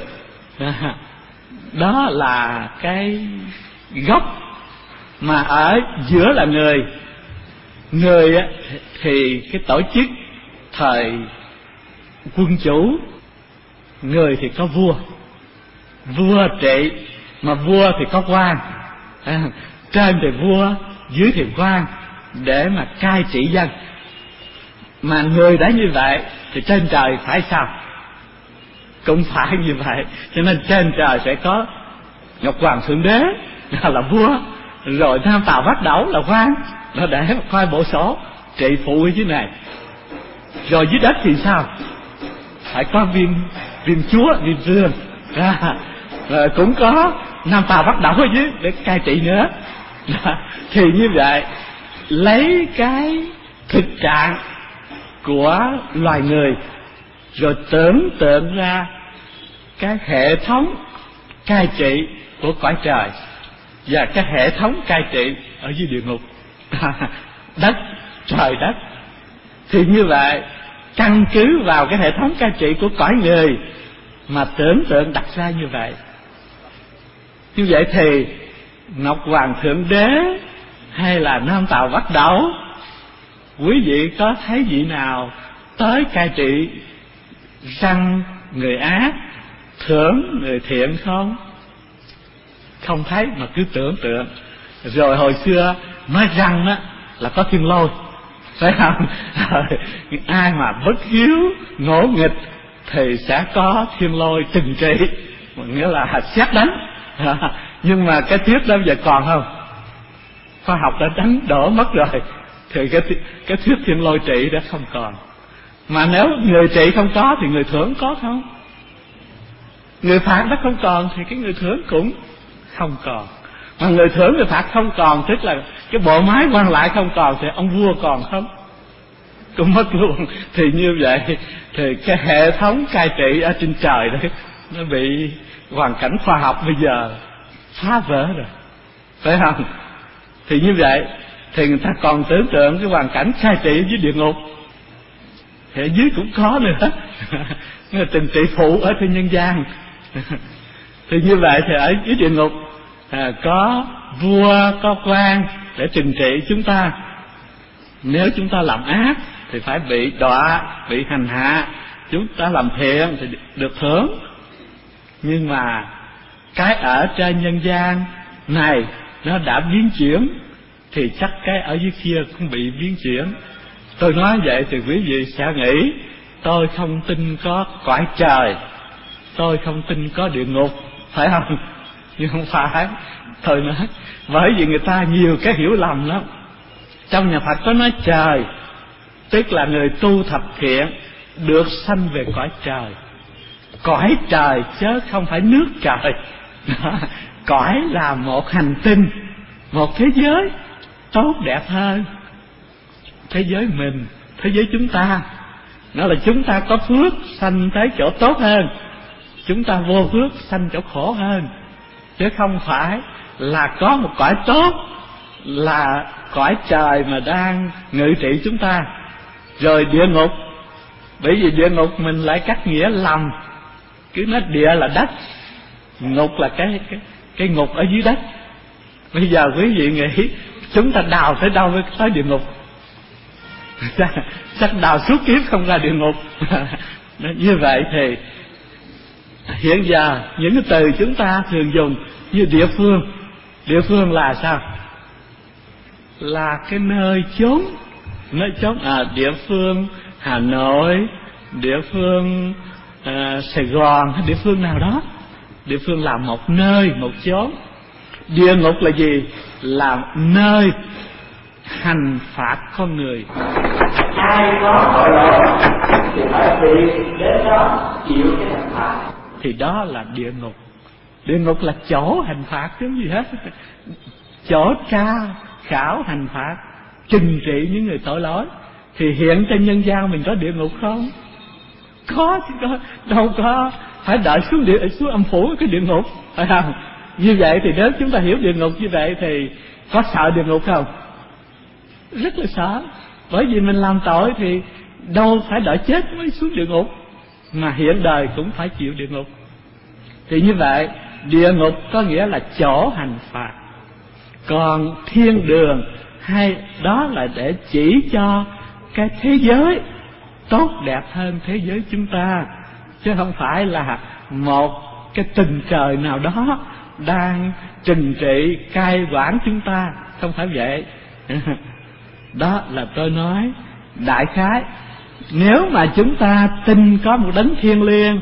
đó là cái gốc. Mà ở giữa là người. Người thì cái tổ chức thời quân chủ, người thì có vua, vua trị, mà vua thì có quan. À, trên thì vua, dưới thì quan, để mà cai trị dân. Mà người đã như vậy thì trên trời phải sao? Cũng phải như vậy. Cho nên trên trời sẽ có Ngọc Hoàng Thượng Đế là vua, rồi Nam Tào Bắc Đẩu là quan, nó để mà coi bộ số trị phụ ở dưới này. Rồi dưới đất thì sao? Phải có viên viên chúa, viên vương, à, rồi cũng có Nam Tào Bắc Đẩu ở dưới để cai trị nữa. Thì như vậy, lấy cái thực trạng của loài người rồi tưởng tượng ra cái hệ thống cai trị của cõi trời và cái hệ thống cai trị ở dưới địa ngục. Đất, trời đất. Thì như vậy, căn cứ vào cái hệ thống cai trị của cõi người mà tưởng tượng đặt ra như vậy. Như vậy thì Ngọc Hoàng Thượng Đế hay là Nam Tào Bắc Đẩu, quý vị có thấy vị nào tới cai trị răng người ác, thưởng người thiện không? Không thấy mà cứ tưởng tượng. Rồi hồi xưa nói răng á là có thiên lôi, phải không? Ai mà bất hiếu ngỗ nghịch thì sẽ có thiên lôi trừng trị, nghĩa là xét đánh. Nhưng mà cái thuyết đó giờ còn không? Khoa học đã đánh đổ mất rồi, thì cái cái thuyết thiên lôi trị đã không còn. Mà nếu người trị không có thì người thưởng có không? Người phạt nó không còn thì cái người thưởng cũng không còn. Mà người thưởng người phạt không còn, tức là cái bộ máy quan lại không còn, thì ông vua còn không? Cũng mất luôn. Thì như vậy thì cái hệ thống cai trị ở trên trời đấy nó bị hoàn cảnh khoa học bây giờ phá vỡ rồi, phải không? Thì như vậy thì người ta còn tưởng tượng cái hoàn cảnh cai trị dưới địa ngục, thì ở dưới cũng có nữa. Người tình trị phụ ở trên nhân gian. Thì như vậy thì ở dưới địa ngục à, có vua, có quan để trừng trị chúng ta. Nếu chúng ta làm ác thì phải bị đọa, bị hành hạ. Chúng ta làm thiện thì được thưởng. Nhưng mà cái ở trên nhân gian này nó đã biến chuyển, thì chắc cái ở dưới kia cũng bị biến chuyển. Tôi nói vậy thì quý vị sẽ nghĩ tôi không tin có cõi trời, tôi không tin có địa ngục, phải không? Nhưng không phải. Tôi nói bởi vì người ta nhiều cái hiểu lầm lắm. Trong nhà Phật có nói trời, tức là người tu thập thiện được sanh về cõi trời. Cõi trời chứ không phải nước trời. Cõi là một hành tinh, một thế giới tốt đẹp hơn thế giới mình, thế giới chúng ta. Nó là chúng ta có phước sanh tới chỗ tốt hơn, chúng ta vô phước sanh chỗ khổ hơn. Chứ không phải là có một cõi tốt là cõi trời mà đang ngự trị chúng ta. Rồi địa ngục, bởi vì địa ngục mình lại cắt nghĩa lầm, cứ nói địa là đất, ngục là cái cái cái ngục ở dưới đất. Bây giờ quý vị nghĩ chúng ta đào tới đâu mới tới địa ngục? Chắc đào suốt kiếp không ra địa ngục. Như vậy thì hiện giờ những cái từ chúng ta thường dùng như địa phương. Địa phương là sao? Là cái nơi chốn, nơi chốn à, địa phương Hà Nội, địa phương à, Sài Gòn, hay địa phương nào đó. Địa phương là một nơi, một chốn. Địa ngục là gì? Là nơi hành phạt con người. Ai có tội lỗi thì phải bị đến đó chịu cái hành phạt. Thì đó là địa ngục. Địa ngục là chỗ hành phạt chứ gì hết. Chỗ tra khảo hành phạt, trừng trị những người tội lỗi. Thì hiện trên nhân gian mình có địa ngục không? Có chứ, có. Đâu có phải đợi xuống địa xuống âm phủ cái địa ngục, phải không? Như vậy thì nếu chúng ta hiểu địa ngục như vậy thì có sợ địa ngục không? Rất là sợ. Bởi vì mình làm tội thì đâu phải đợi chết mới xuống địa ngục, mà hiện đời cũng phải chịu địa ngục. Thì như vậy địa ngục có nghĩa là chỗ hành phạt. Còn thiên đường hay đó là để chỉ cho cái thế giới tốt đẹp hơn thế giới chúng ta, chứ không phải là một cái tình trời nào đó đang trừng trị cai quản chúng ta, không phải vậy. Đó là tôi nói đại khái. Nếu mà chúng ta tin có một đấng thiêng liêng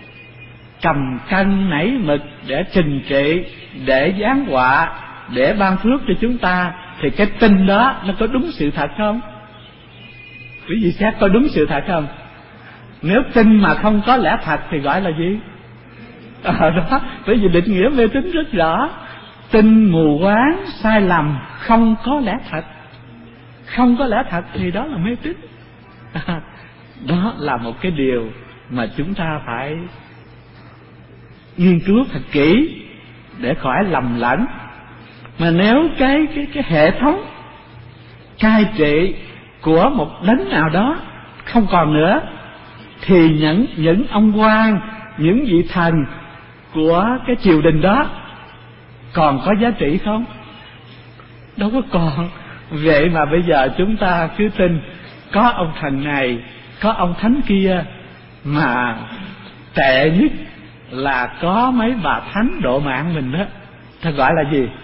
cầm cân nảy mực để trừng trị, để giáng họa, để ban phước cho chúng ta, thì cái tin đó nó có đúng sự thật không? Quý vị xét có đúng sự thật không? Nếu tin mà không có lẽ thật thì gọi là gì? Ờ đó, bởi vì định nghĩa mê tín rất rõ. Tin mù quáng, sai lầm, không có lẽ thật. Không có lẽ thật thì đó là mê tín. Đó là một cái điều mà chúng ta phải nghiên cứu thật kỹ để khỏi lầm lẫn. Mà nếu cái cái cái hệ thống cai trị của một đấng nào đó không còn nữa, thì những những ông quan, những vị thần của cái triều đình đó còn có giá trị không? Đâu có còn. Vậy mà bây giờ chúng ta cứ tin có ông thần này, có ông thánh kia, mà tệ nhất là có mấy bà thánh độ mạng mình đó. Ta gọi là gì?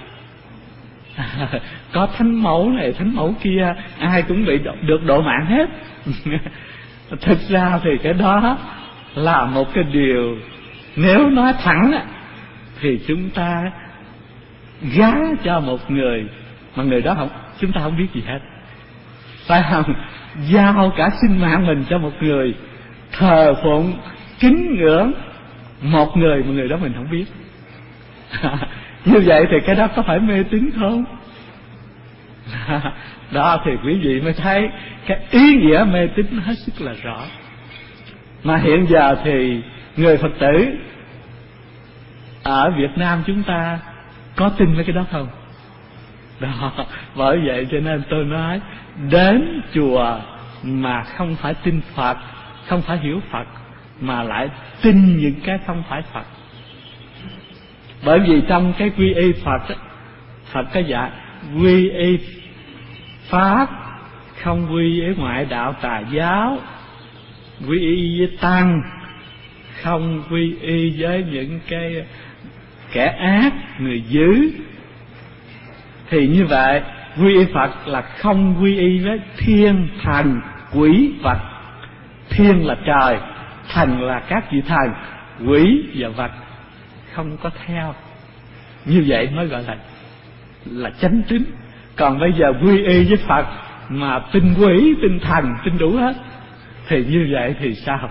Có thánh mẫu này thánh mẫu kia, ai cũng bị độ, được độ mạng hết. Thực ra thì cái đó là một cái điều, nếu nói thẳng á, thì chúng ta gá cho một người mà người đó không, chúng ta không biết gì hết, phải không? Giao cả sinh mạng mình cho một người, thờ phụng kính ngưỡng một người mà người đó mình không biết. Như vậy thì cái đó có phải mê tín không? Đó thì quý vị mới thấy cái ý nghĩa mê tín hết sức là rõ. Mà hiện giờ thì người Phật tử ở Việt Nam chúng ta có tin với cái đó không? Đó, bởi vậy cho nên tôi nói đến chùa mà không phải tin Phật, không phải hiểu Phật, mà lại tin những cái không phải Phật. Bởi vì trong cái quy y Phật, Phật có dạy quy y Pháp, không quy y ngoại đạo tà giáo, quy y với Tăng, không quy y với những cái kẻ ác, người dữ. Thì như vậy quy y Phật là không quy y với thiên thần quỷ vật. Thiên là trời, thần là các vị thần, quỷ và vật không có theo. Như vậy mới gọi là là chánh tín. Còn bây giờ quy y với Phật mà tin quỷ, tin thần, tin đủ hết, thì như vậy thì sao?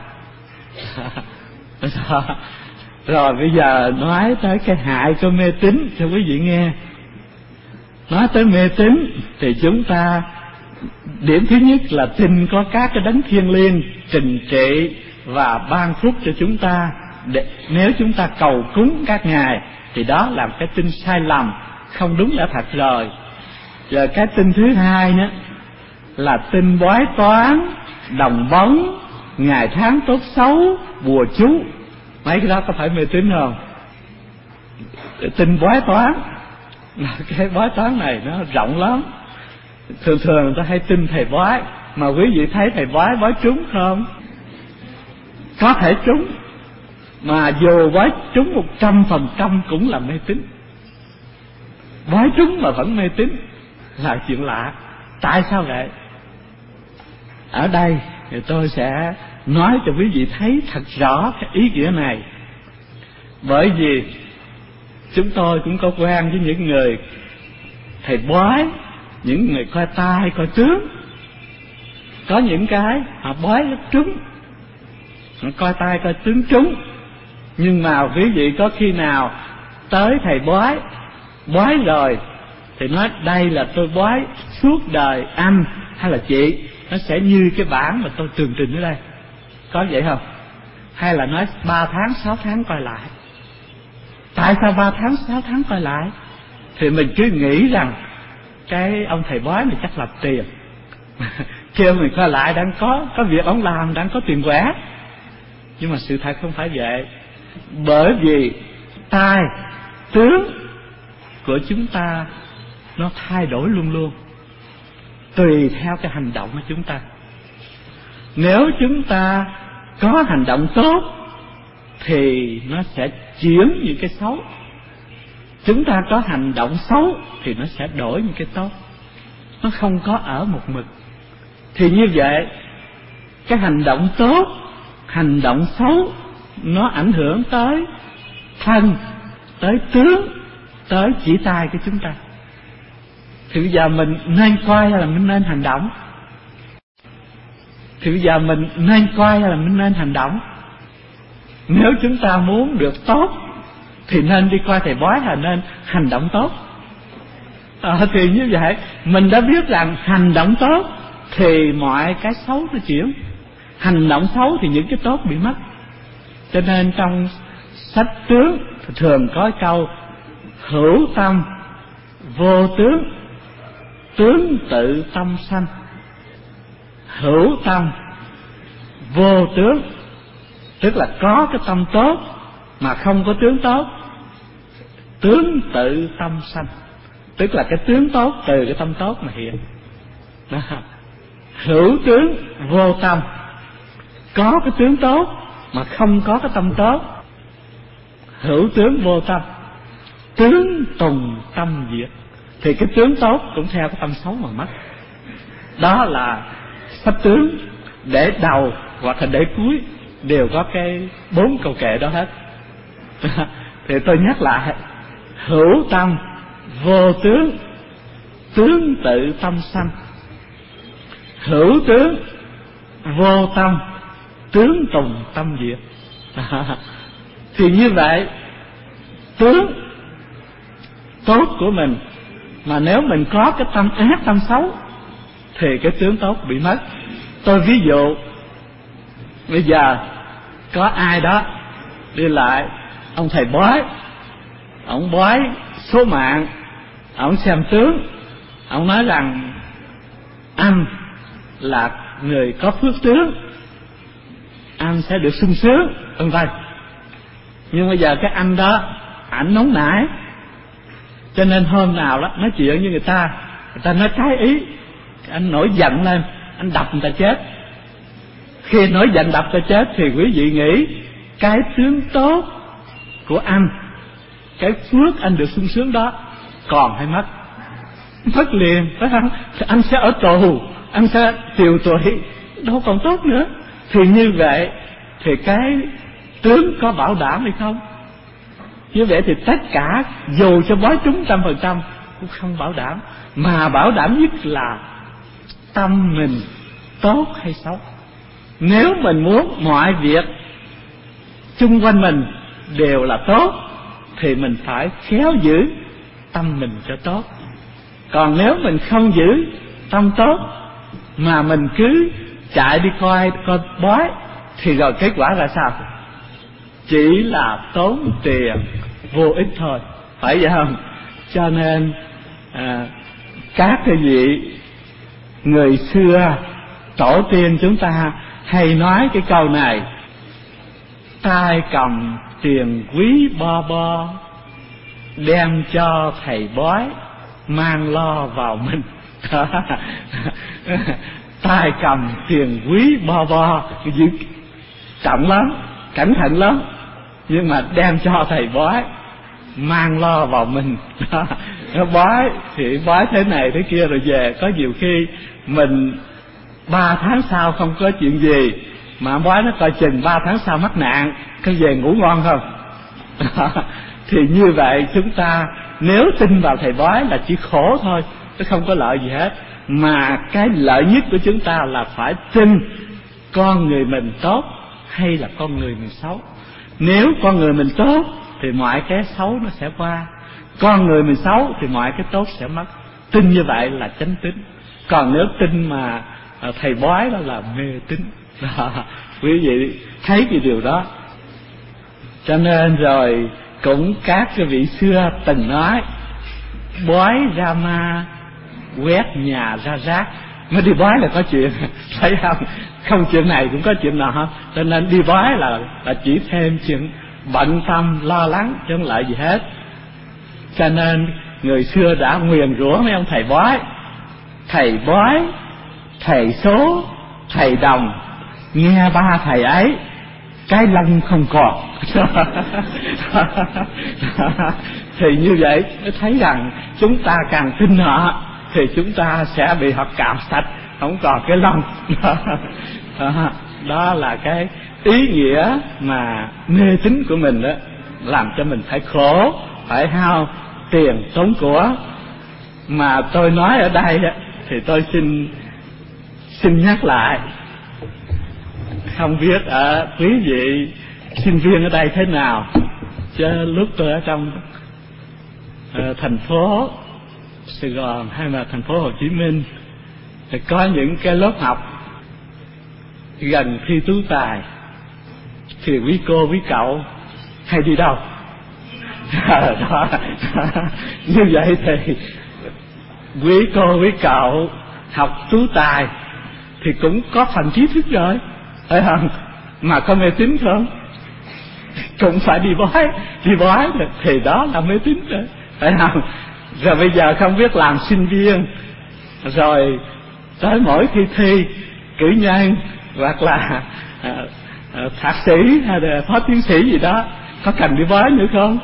Rồi bây giờ nói tới cái hại của mê tín cho quý vị nghe. Nói tới mê tín thì chúng ta, điểm thứ nhất là tin có các cái đấng thiêng liêng trình trị và ban phúc cho chúng ta. Để, nếu chúng ta cầu cúng các ngài thì đó là cái tin sai lầm, không đúng lẽ thật rồi. Rồi cái tin thứ hai nữa là tin bói toán, đồng bóng, ngày tháng tốt xấu, bùa chú. Mấy cái đó có phải mê tín không? Tin bói toán, cái bói toán này nó rộng lắm. Thường thường người ta hay tin thầy bói, mà quý vị thấy thầy bói bói trúng không? Có thể trúng, mà dù bói trúng một trăm phần trăm cũng là mê tín. Bói trúng mà vẫn mê tín là chuyện lạ. Tại sao vậy? Ở đây thì tôi sẽ nói cho quý vị thấy thật rõ cái ý nghĩa này. Bởi vì chúng tôi cũng có quen với những người thầy bói, những người coi tai coi tướng. Có những cái họ bói rất trúng, họ coi tai coi tướng trúng. Nhưng mà quý vị có khi nào tới thầy bói, bói rồi thì nói đây là tôi bói suốt đời anh hay là chị, nó sẽ như cái bản mà tôi tường trình ở đây, có vậy không? Hay là nói ba tháng sáu tháng coi lại. Tại sao ba tháng sáu tháng coi lại? Thì mình cứ nghĩ rằng cái ông thầy bói này chắc là tiền kêu mình coi lại đang có có việc ông làm, đang có tiền quẻ. Nhưng mà sự thật không phải vậy. Bởi vì tai tướng của chúng ta nó thay đổi luôn luôn, tùy theo cái hành động của chúng ta. Nếu chúng ta có hành động tốt thì nó sẽ chuyển những cái xấu. Chúng ta có hành động xấu thì nó sẽ đổi những cái tốt. Nó không có ở một mực. Thì như vậy, cái hành động tốt, hành động xấu nó ảnh hưởng tới thân, tới tướng, tới chỉ tay của chúng ta. Thì bây giờ mình nên coi hay là mình nên hành động? Thì bây giờ mình nên coi hay là mình nên hành động? Nếu chúng ta muốn được tốt thì nên đi coi thầy bói hay nên hành động tốt? À, thì như vậy mình đã biết rằng hành động tốt thì mọi cái xấu nó chuyển, hành động xấu thì những cái tốt bị mất. Cho nên trong sách tướng thường có câu hữu tâm vô tướng, tướng tự tâm sanh. Hữu tâm vô tướng, tức là có cái tâm tốt mà không có tướng tốt. Tướng tự tâm sanh, tức là cái tướng tốt từ cái tâm tốt mà hiện. Đó. Hữu tướng vô tâm, có cái tướng tốt mà không có cái tâm tốt. Hữu tướng vô tâm, tướng tùng tâm diệt. Thì cái tướng tốt cũng theo cái tâm xấu mà mất. Đó là pháp tướng, để đầu hoặc là để cuối đều có cái bốn câu kệ đó hết. Thì tôi nhắc lại: hữu tâm vô tướng, tướng tự tâm sanh. Hữu tướng vô tâm, tướng tùng tâm diệt. Thì như vậy, tướng tốt của mình mà nếu mình có cái tâm ác, tâm xấu, thì cái tướng tốt bị mất. Tôi ví dụ, bây giờ có ai đó đi lại ông thầy bói, ông bói số mạng, ông xem tướng, ông nói rằng anh là người có phước tướng, anh sẽ được sung sướng, vân vân. Nhưng bây giờ cái anh đó ảnh nóng nảy, cho nên hôm nào đó nói chuyện với người ta, người ta nói trái ý, anh nổi giận lên, anh đập người ta chết. Khi nổi giận đập người ta chết thì quý vị nghĩ cái tướng tốt của anh, cái phước anh được sung sướng đó còn hay mất? Mất liền, phải không? Thì anh sẽ ở tù, anh sẽ tiều tụy, đâu còn tốt nữa. Thì như vậy thì cái tướng có bảo đảm hay không? Như vậy thì tất cả dù cho bói trúng trăm phần trăm cũng không bảo đảm. Mà bảo đảm nhất là tâm mình tốt hay xấu. Nếu mình muốn mọi việc chung quanh mình đều là tốt thì mình phải khéo giữ tâm mình cho tốt. Còn nếu mình không giữ tâm tốt mà mình cứ chạy đi coi coi bói thì rồi kết quả là sao? Chỉ là tốn tiền vô ích thôi, phải vậy không? Cho nên à, các cái vị người xưa tổ tiên chúng ta hay nói cái câu này: tay cầm tiền quý bo bo, đem cho thầy bói mang lo vào mình. Tay cầm tiền quý bo bo, trọng lắm, cẩn thận lắm, nhưng mà đem cho thầy bói mang lo vào mình. Nó bói thì bói thế này thế kia rồi về, có nhiều khi mình ba tháng sau không có chuyện gì mà bói nó coi chừng ba tháng sau mắc nạn, có về ngủ ngon không? Thì như vậy chúng ta nếu tin vào thầy bói là chỉ khổ thôi, nó không có lợi gì hết. Mà cái lợi nhất của chúng ta là phải tin con người mình tốt hay là con người mình xấu. Nếu con người mình tốt thì mọi cái xấu nó sẽ qua, con người mình xấu thì mọi cái tốt sẽ mất. Tin như vậy là chánh tín. Còn nếu tin mà thầy bói đó là mê tín. Đó, quý vị thấy cái điều đó. Cho nên rồi cũng các cái vị xưa từng nói: bói ra ma, quét nhà ra rác. Mới đi bói là có chuyện, thấy không? Không chuyện này cũng có chuyện nọ. Cho nên đi bói là, là chỉ thêm chuyện bận tâm lo lắng chứ không lợi gì hết. Cho nên người xưa đã nguyền rủa mấy ông thầy bói: thầy bói, thầy số, thầy đồng, nghe ba thầy ấy cái lông không còn. Thì như vậy mới thấy rằng chúng ta càng tin họ thì chúng ta sẽ bị họ cạo sạch, không còn cái lông. Đó, đó là cái ý nghĩa mà mê tín của mình đó, làm cho mình phải khổ, phải hao tiền tốn của. Mà tôi nói ở đây thì tôi xin xin nhắc lại, không biết ở quý vị sinh viên ở đây thế nào, chứ lúc tôi ở trong uh, thành phố Sài Gòn hay là thành phố Hồ Chí Minh thì có những cái lớp học gần thi tú tài thì quý cô quý cậu hay đi đâu? Đó. Như vậy thì quý cô quý cậu học tú tài thì cũng có phần trí thức rồi, phải không? Mà có mê tín không? Cũng phải đi bói, đi bói thì đó là mê tín rồi, phải không? Rồi bây giờ không biết làm sinh viên, rồi tới mỗi khi thi cử nhân hoặc là à, à, thạc sĩ hay là phó tiến sĩ gì đó, có cần đi bói nữa không?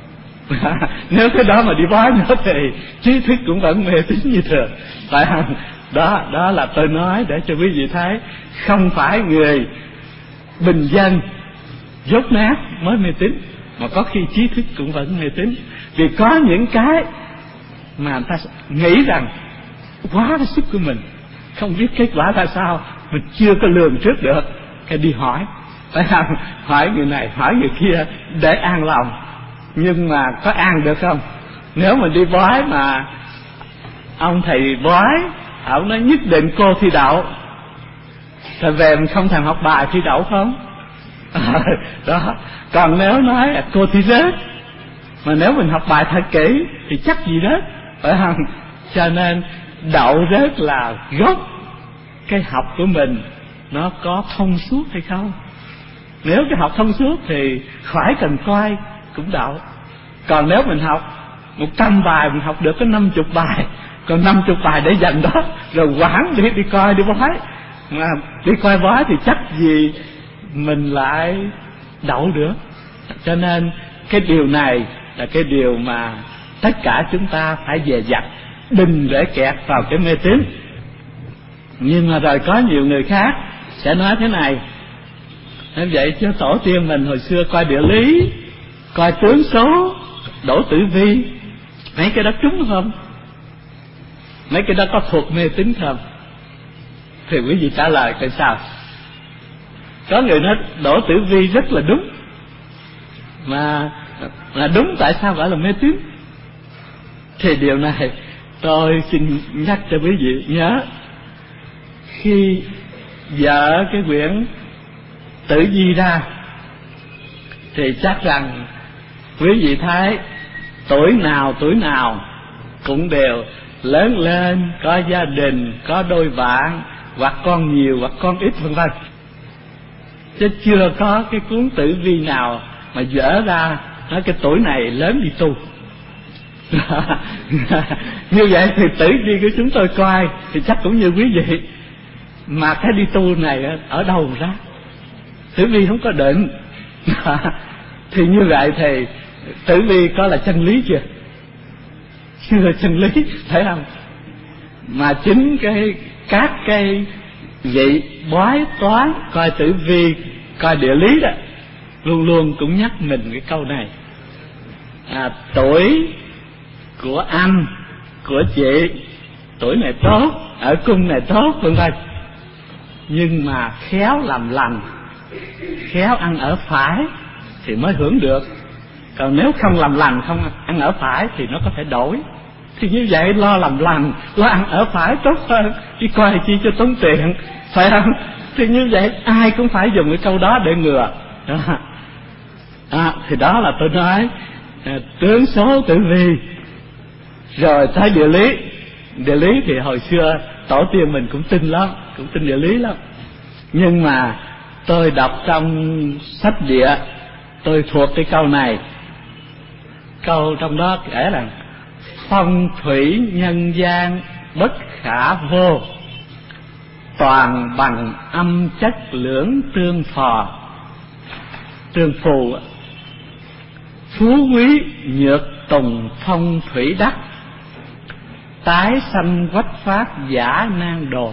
Nếu cái đó mà đi bói nữa thì trí thức cũng vẫn mê tín như thường, phải không? Đó, đó là tôi nói để cho quý vị thấy, không phải người bình dân dốt nát mới mê tín, mà có khi trí thức cũng vẫn mê tín. Vì có những cái mà người ta nghĩ rằng quá cái sức của mình, không biết kết quả ra sao, mình chưa có lường trước được, cái đi hỏi, phải không? Hỏi người này, hỏi người kia để an lòng. Nhưng mà có an được không? Nếu mà đi bói mà ông thầy bói ông nói nhất định cô thi đậu, rồi về mình không thèm học bài thi đậu không? À, đó. Còn nếu nói là cô thi rớt, mà nếu mình học bài thật kỹ thì chắc gì rớt, phải không? Cho nên đậu rớt là gốc cái học của mình nó có thông suốt hay không. Nếu cái học thông suốt thì khỏi cần coi cũng đậu. Còn nếu mình học một trăm bài, mình học được có năm chục bài, còn năm chục bài để dành đó, rồi quảng đi đi coi đi bói, mà đi coi bói thì chắc gì mình lại đậu được. Cho nên cái điều này là cái điều mà tất cả chúng ta phải dè dặt, đừng để kẹt vào cái mê tín. Nhưng mà rồi có nhiều người khác sẽ nói thế này: nên vậy chứ tổ tiên mình hồi xưa coi địa lý, coi tướng số, đổ tử vi, mấy cái đó trúng không? Mấy cái đó có thuộc mê tín không? Thì quý vị trả lời tại sao? Có người nói đổ tử vi rất là đúng, mà là đúng, tại sao gọi là mê tín? Thì điều này tôi xin nhắc cho quý vị nhớ, khi dở cái quyển Tử Vi ra thì chắc rằng quý vị thấy tuổi nào tuổi nào cũng đều lớn lên, có gia đình, có đôi bạn, hoặc con nhiều hoặc con ít vân vân. Chứ chưa có cái cuốn tử vi nào mà dở ra nói cái tuổi này lớn đi tu. Như vậy thì tử vi của chúng tôi coi thì chắc cũng như quý vị, mà cái đi tu này ở đâu ra? Tử vi không có định. Thì như vậy thì tử vi có là chân lý chưa? Chưa là chân lý, phải không? Mà chính cái các cái vị bói toán, coi tử vi, coi địa lý đó, luôn luôn cũng nhắc mình cái câu này: à, tuổi của anh, của chị, tuổi này tốt, ở cung này tốt, vân vân. Nhưng mà khéo làm lành, khéo ăn ở phải thì mới hưởng được. Còn nếu không làm lành, không ăn ở phải thì nó có thể đổi. Thì như vậy lo làm lành, lo ăn ở phải tốt hơn, đi coi chi cho tốn tiền, phải không? Thì như vậy ai cũng phải dùng cái câu đó để ngừa. Đó. À, thì đó là tôi nói à, tướng số tử vi. Rồi tới địa lý. Địa lý thì hồi xưa tổ tiên mình cũng tin lắm, cũng tin địa lý lắm. Nhưng mà tôi đọc trong sách địa, tôi thuộc cái câu này. Câu trong đó kể rằng: phong thủy nhân gian bất khả vô, toàn bằng âm chất lưỡng tương phò. Tương phù, phú quý nhược tùng phong thủy đắc, tái sanh quách phát giả nan đồ.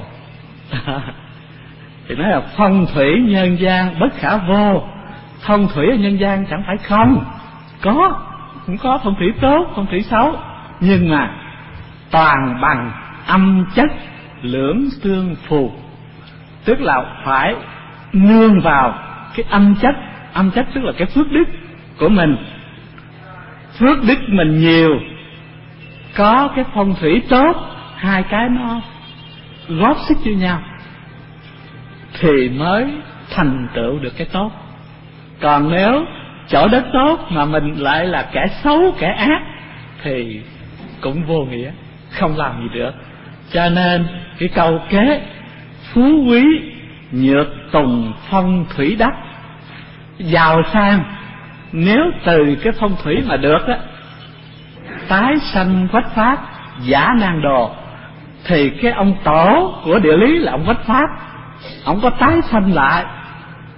Thì nói là phong thủy nhân gian bất khả vô. Phong thủy ở nhân gian chẳng phải không, có, cũng có phong thủy tốt, phong thủy xấu, nhưng mà toàn bằng âm chất lưỡng tương phù, tức là phải nương vào cái âm chất. Âm chất tức là cái phước đức của mình. Phước đức mình nhiều, có cái phong thủy tốt, hai cái nó góp sức với nhau thì mới thành tựu được cái tốt. Còn nếu chỗ đất tốt mà mình lại là kẻ xấu, kẻ ác thì cũng vô nghĩa, không làm gì được. Cho nên cái câu kế: phú quý nhược tùng phong thủy đắc, giàu sang nếu từ cái phong thủy mà được á, tái sanh quách phát giả nan đồ, thì cái ông tổ của địa lý là ông quách phát, ông có tái sanh lại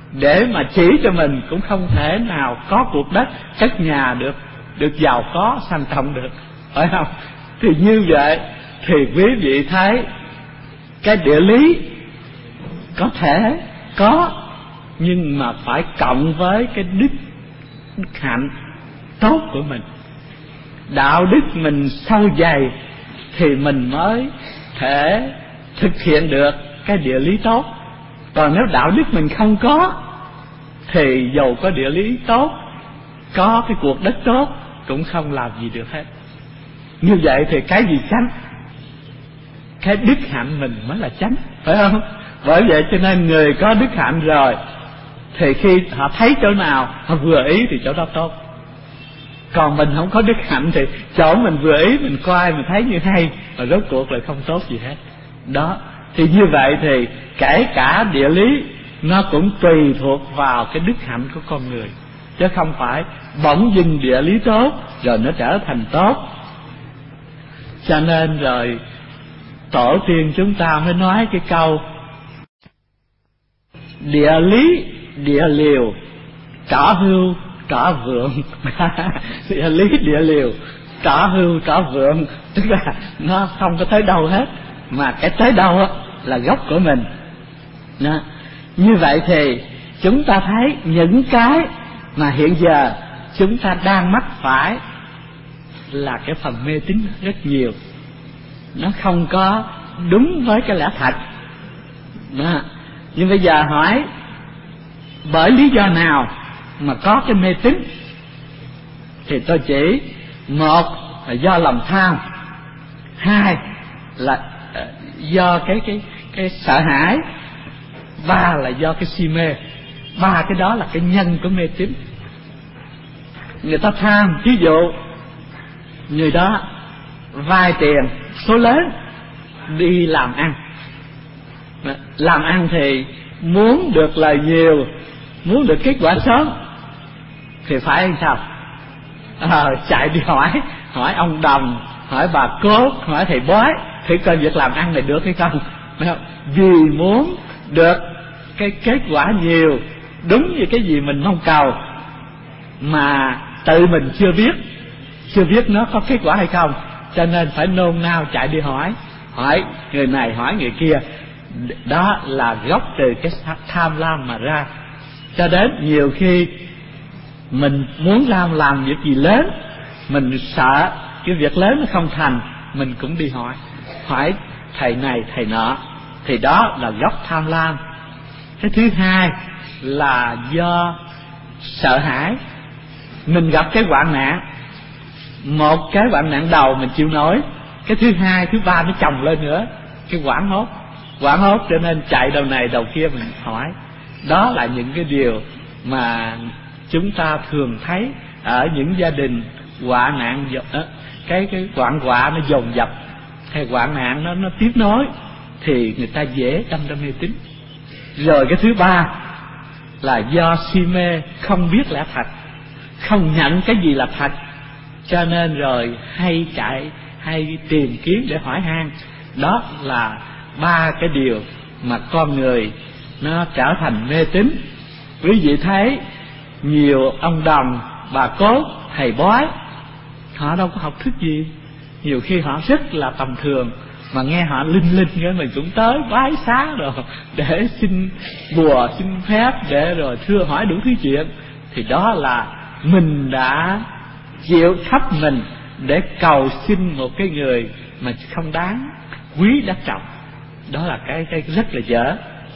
để mà chỉ cho mình, cũng không thể nào có cuộc đất cất nhà được, được giàu có sang trọng được, phải không? Thì như vậy thì quý vị thấy cái địa lý có thể có, nhưng mà phải cộng với cái đức, đức hạnh tốt của mình. Đạo đức mình sâu dày thì mình mới thể thực hiện được cái địa lý tốt. Còn nếu đạo đức mình không có thì dầu có địa lý tốt, có cái cuộc đất tốt cũng không làm gì được hết. Như vậy thì cái gì chánh? Cái đức hạnh mình mới là chánh, phải không? Bởi vậy cho nên người có đức hạnh rồi thì khi họ thấy chỗ nào họ vừa ý thì chỗ đó tốt. Còn mình không có đức hạnh thì chỗ mình vừa ý mình coi mình thấy như hay, mà rốt cuộc lại không tốt gì hết. Đó, thì như vậy thì kể cả địa lý nó cũng tùy thuộc vào cái đức hạnh của con người, chứ không phải bỗng dưng địa lý tốt rồi nó trở thành tốt. Cho nên rồi tổ tiên chúng ta mới nói cái câu địa lý địa liều, trỏ hưu trỏ vượng. Địa lý địa liều, trỏ hưu trỏ vượng, tức là nó không có tới đâu hết, mà cái tới đâu á là gốc của mình. Đó. Như vậy thì chúng ta thấy những cái mà hiện giờ chúng ta đang mắc phải là cái phần mê tín rất nhiều, nó không có đúng với cái lẽ thật. Đó. Nhưng bây giờ hỏi bởi lý do nào mà có cái mê tín, thì tôi chỉ một là do lòng tham, hai là do cái cái cái sợ hãi, ba là do cái si mê. Ba cái đó là cái nhân của mê tín. Người ta tham, ví dụ người đó vay tiền số lớn đi làm ăn. Làm ăn thì muốn được lời nhiều, muốn được kết quả sớm thì phải làm sao? À, chạy đi hỏi, hỏi ông Đồng, hỏi bà Cốt, hỏi thầy Bói, thử coi việc làm ăn này được hay không. Vì muốn được cái kết quả nhiều, đúng như cái gì mình mong cầu, mà tự mình chưa biết, chưa biết nó có kết quả hay không, cho nên phải nôn nao chạy đi hỏi, hỏi người này hỏi người kia. Đó là gốc từ cái tham lam mà ra. Cho đến nhiều khi mình muốn làm làm việc gì lớn, mình sợ cái việc lớn nó không thành, mình cũng đi hỏi, hỏi thầy này thầy nọ, thì đó là gốc tham lam. Cái thứ hai là do sợ hãi. Mình gặp cái hoạn nạn, một cái hoạn nạn đầu mình chịu nổi, cái thứ hai thứ ba nó chồng lên nữa, cái hoảng hốt, hoảng hốt cho nên chạy đầu này đầu kia mình hỏi. Đó là những cái điều mà chúng ta thường thấy ở những gia đình hoạn nạn, cái cái hoạn họa nó dồn dập, hay hoạn nạn nó nó tiếp nối, thì người ta dễ đâm ra mê tín. Rồi cái thứ ba là do si mê, không biết lẽ thật, không nhận cái gì là thật, cho nên rồi hay chạy, hay tìm kiếm để hỏi han. Đó là ba cái điều mà con người nó trở thành mê tín. Quý vị thấy nhiều ông Đồng, bà Cốt, thầy Bói, họ đâu có học thức gì, nhiều khi họ rất là tầm thường, mà nghe họ linh linh cái mình cũng tới bái xá rồi để xin bùa xin phép, để rồi thưa hỏi đủ thứ chuyện. Thì đó là mình đã chịu khắp mình để cầu xin một cái người mà không đáng quý đắc trọng. Đó là cái cái rất là dở.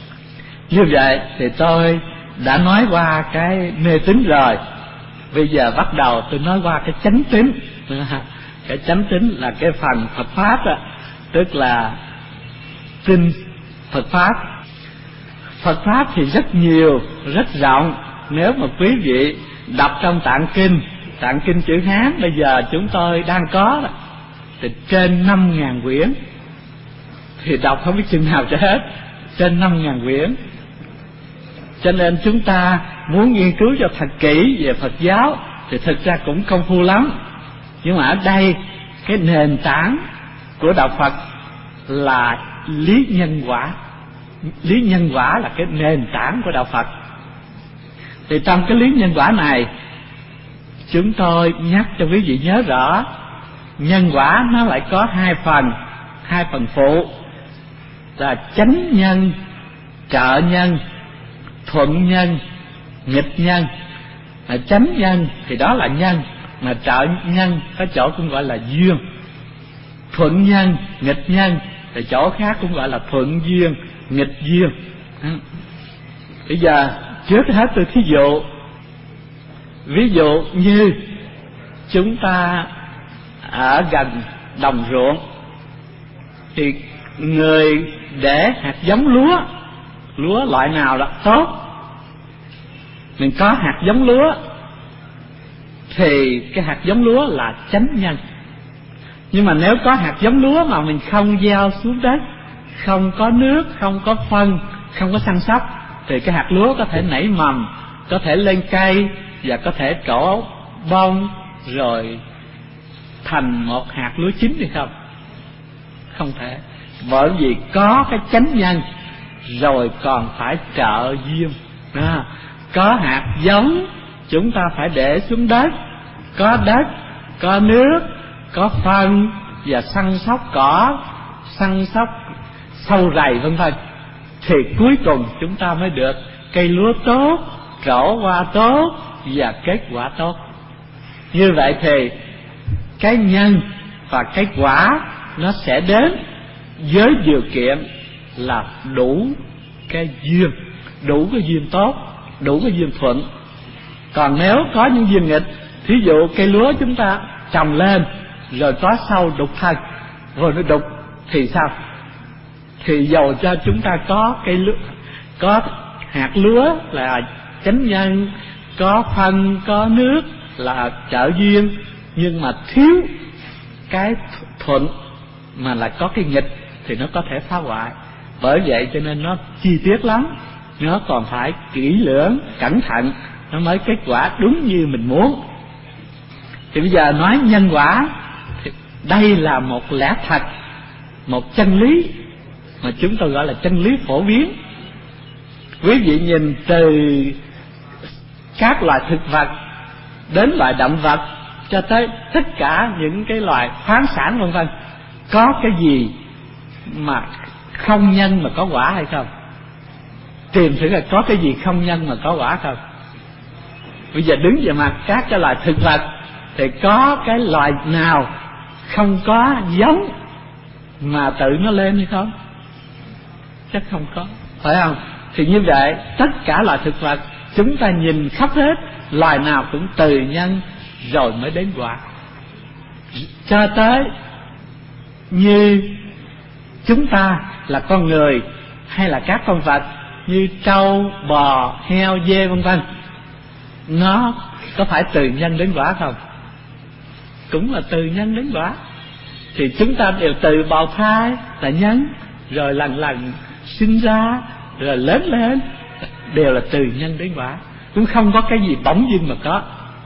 Như vậy thì tôi đã nói qua cái mê tín rồi. Bây giờ bắt đầu tôi nói qua cái chánh tín. Cái chánh tín là cái phần Phật pháp đó, tức là tin Phật pháp. Phật pháp thì rất nhiều, rất rộng. Nếu mà quý vị đọc trong Tạng Kinh, Tạng Kinh chữ Hán bây giờ chúng tôi đang có đó, thì trên năm ngàn quyển, thì đọc không biết chừng nào cho hết, trên năm ngàn quyển. Cho nên chúng ta muốn nghiên cứu cho thật kỹ về Phật giáo thì thực ra cũng công phu lắm. Nhưng mà ở đây cái nền tảng của đạo Phật là lý nhân quả. Lý nhân quả là cái nền tảng của đạo Phật. Thì trong cái lý nhân quả này, chúng tôi nhắc cho quý vị nhớ rõ, nhân quả nó lại có hai phần, hai phần phụ là chánh nhân, trợ nhân, thuận nhân, nghịch nhân. À, chánh nhân thì đó là nhân, mà trợ nhân có chỗ cũng gọi là duyên. Thuận nhân, nghịch nhân thì chỗ khác cũng gọi là thuận duyên, nghịch duyên. À, bây giờ trước hết tôi thí dụ, ví dụ như chúng ta ở gần đồng ruộng, thì người để hạt giống lúa, lúa loại nào là tốt, mình có hạt giống lúa thì cái hạt giống lúa là chánh nhân. Nhưng mà nếu có hạt giống lúa mà mình không gieo xuống đất, không có nước, không có phân, không có săn sóc, thì cái hạt lúa có thể nảy mầm, có thể lên cây và có thể trổ bông rồi thành một hạt lúa chín hay không? Không thể. Bởi vì có cái chánh nhân rồi còn phải trợ duyên. Đó. Có hạt giống chúng ta phải để xuống đất, có đất, có nước, có phân và săn sóc cỏ, săn sóc sâu rầy vân vân, thì cuối cùng chúng ta mới được cây lúa tốt, trổ hoa tốt và kết quả tốt. Như vậy thì cái nhân và cái quả nó sẽ đến với điều kiện là đủ cái duyên, đủ cái duyên tốt, đủ cái duyên thuận. Còn nếu có những duyên nghịch, thí dụ cây lúa chúng ta trồng lên rồi có sâu đục thân, rồi nó đục thì sao? Thì dầu cho chúng ta có cây lúa, có hạt lúa là chánh nhân, có phân, có nước là trợ duyên, nhưng mà thiếu cái thuận mà là có cái nghịch thì nó có thể phá hoại. Bởi vậy cho nên nó chi tiết lắm, nó còn phải kỹ lưỡng, cẩn thận nó mới kết quả đúng như mình muốn. Thì bây giờ nói nhân quả, đây là một lẽ thật, một chân lý mà chúng tôi gọi là chân lý phổ biến. Quý vị nhìn từ các loài thực vật đến loài động vật cho tới tất cả những cái loài khoáng sản vân vân, có cái gì mà không nhân mà có quả hay không? Tìm thử là có cái gì không nhân mà có quả không? Bây giờ đứng về mặt các cái loài thực vật thì có cái loài nào không có giống mà tự nó lên hay không? Chắc không có, phải không? Thì như vậy tất cả loài thực vật chúng ta nhìn khắp hết, loài nào cũng từ nhân rồi mới đến quả. Cho tới như chúng ta là con người hay là các con vật như trâu, bò, heo, dê vân vân, nó có phải từ nhân đến quả không? Cũng là từ nhân đến quả. Thì chúng ta đều từ bào thai là nhân, rồi lần lần sinh ra, rồi lớn lên, đều là từ nhân đến quả. Cũng không có cái gì bỗng dưng mà có.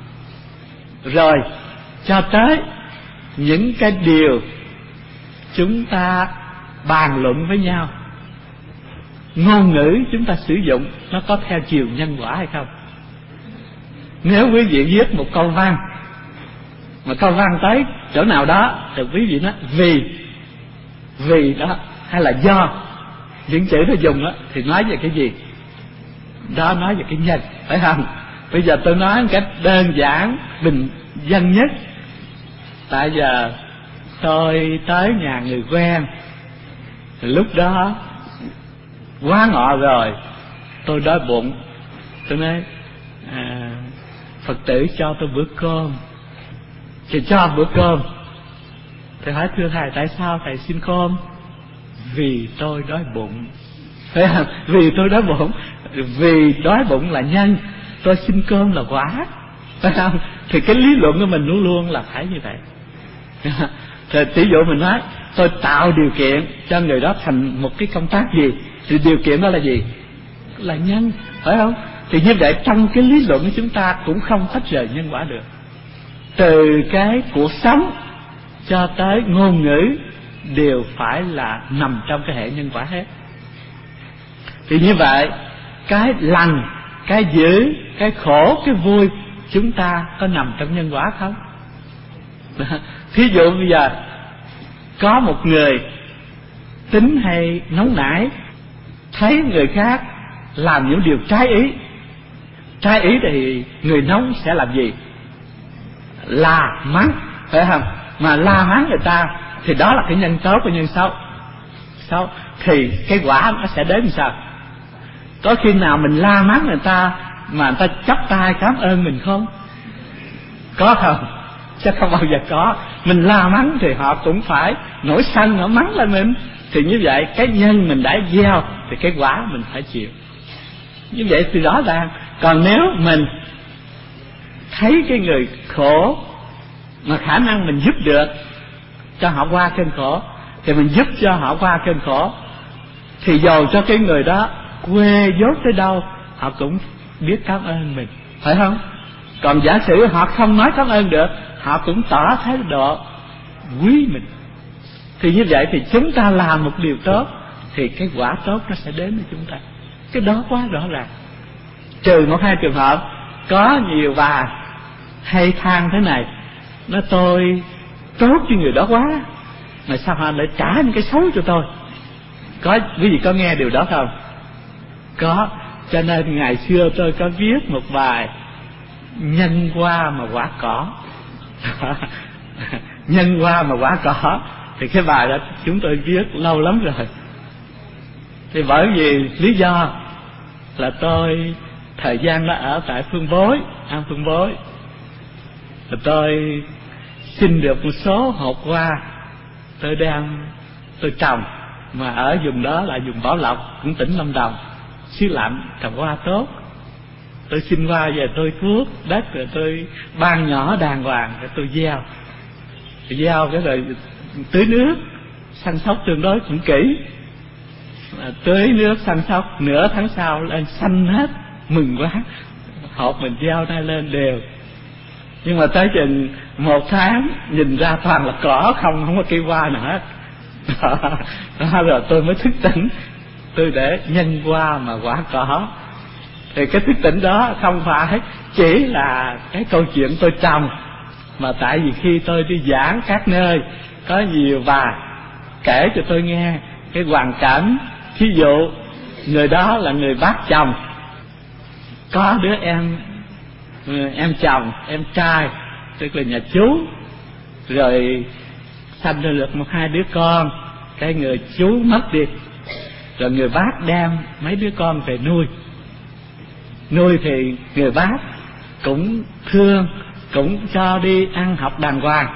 Rồi cho tới những cái điều chúng ta bàn luận với nhau, ngôn ngữ chúng ta sử dụng nó có theo chiều nhân quả hay không? Nếu quý vị viết một câu văn mà câu văn tới chỗ nào đó thì quý vị nói vì, vì đó hay là do, những chữ nó dùng đó thì nói về cái gì? Đó nói về cái nhân, phải không? Bây giờ tôi nói một cách đơn giản bình dân nhất. Tại giờ tôi tới nhà người quen, lúc đó quá ngọ rồi, tôi đói bụng, tôi nói à, Phật tử cho tôi bữa cơm. Thì cho bữa cơm. Thầy hỏi thưa thầy, tại sao thầy xin cơm? Vì tôi đói bụng. Phải không? Vì tôi đói bụng. Vì đói bụng là nhân, tôi xin cơm là quả, phải không? Thì cái lý luận của mình luôn luôn là phải như vậy. Thì tỷ dụ mình nói tôi tạo điều kiện cho người đó thành một cái công tác gì, thì điều kiện đó là gì? Là nhân, phải không? Thì như vậy trong cái lý luận của chúng ta cũng không tách rời nhân quả được. Từ cái cuộc sống cho tới ngôn ngữ đều phải là nằm trong cái hệ nhân quả hết. Thì như vậy cái lành cái dữ, cái khổ, cái vui chúng ta có nằm trong nhân quả không? Thí dụ bây giờ có một người tính hay nóng nảy, thấy người khác làm những điều trái ý. Trái ý thì người nóng sẽ làm gì? La mắng, phải không? Mà la mắng người ta thì đó là cái nhân tốt và nhân xấu. Xấu thì cái quả nó sẽ đến làm sao? Có khi nào mình la mắng người ta mà người ta chắp tay cảm ơn mình không? Có không? Chắc không bao giờ có. Mình la mắng thì họ cũng phải nổi sân, họ mắng lên mình. Thì như vậy cái nhân mình đã gieo thì cái quả mình phải chịu. Như vậy thì rõ ràng. Còn nếu mình thấy cái người khổ mà khả năng mình giúp được cho họ qua cơn khổ thì mình giúp cho họ qua cơn khổ, thì dầu cho cái người đó quê dốt tới đâu họ cũng biết cảm ơn mình, phải không? Còn giả sử họ không nói cảm ơn được, họ cũng tỏ thái độ quý mình. Thì như vậy thì chúng ta làm một điều tốt thì cái quả tốt nó sẽ đến với chúng ta. Cái đó quá rõ ràng. Trừ một hai trường hợp có nhiều bà hay than thế này, nói tôi tốt với người đó quá mà sao họ lại trả những cái xấu cho tôi. Có quý vị có nghe điều đó không? Có. Cho nên ngày xưa tôi có viết một bài nhân hoa mà quả cỏ. Nhân hoa mà quả cỏ. Thì cái bài đó chúng tôi viết lâu lắm rồi. Thì bởi vì lý do là tôi thời gian đó ở tại Phương Bối, An Phương Bối, rồi tôi xin được một số hột hoa tôi đem tôi trồng, mà ở vùng đó là vùng Bảo Lộc, cũng tỉnh Lâm Đồng, xứ lạnh, trồng hoa tốt. Tôi xin hoa về tôi thuốc đất, rồi tôi ban nhỏ đàng hoàng, rồi tôi gieo, tôi gieo cái rồi tưới nước, săn sóc tương đối cũng kỹ. À, tưới nước săn sóc nửa tháng sau lên xanh hết, mừng quá, hột mình gieo ra lên đều. Nhưng mà tới chừng một tháng nhìn ra toàn là cỏ không, không có cây hoa nào hết. Đó, đó rồi tôi mới thức tỉnh, tôi để nhân hoa mà quả cỏ. Thì cái thức tỉnh đó không phải chỉ là cái câu chuyện tôi trồng, mà tại vì khi tôi đi giảng các nơi, có nhiều bà kể cho tôi nghe cái hoàn cảnh. Thí dụ người đó là người bác chồng, có đứa em em chồng, em trai, tức là nhà chú, rồi sanh ra được một hai đứa con, cái người chú mất đi, rồi người bác đem mấy đứa con về nuôi. Nuôi thì người bác cũng thương, cũng cho đi ăn học đàng hoàng.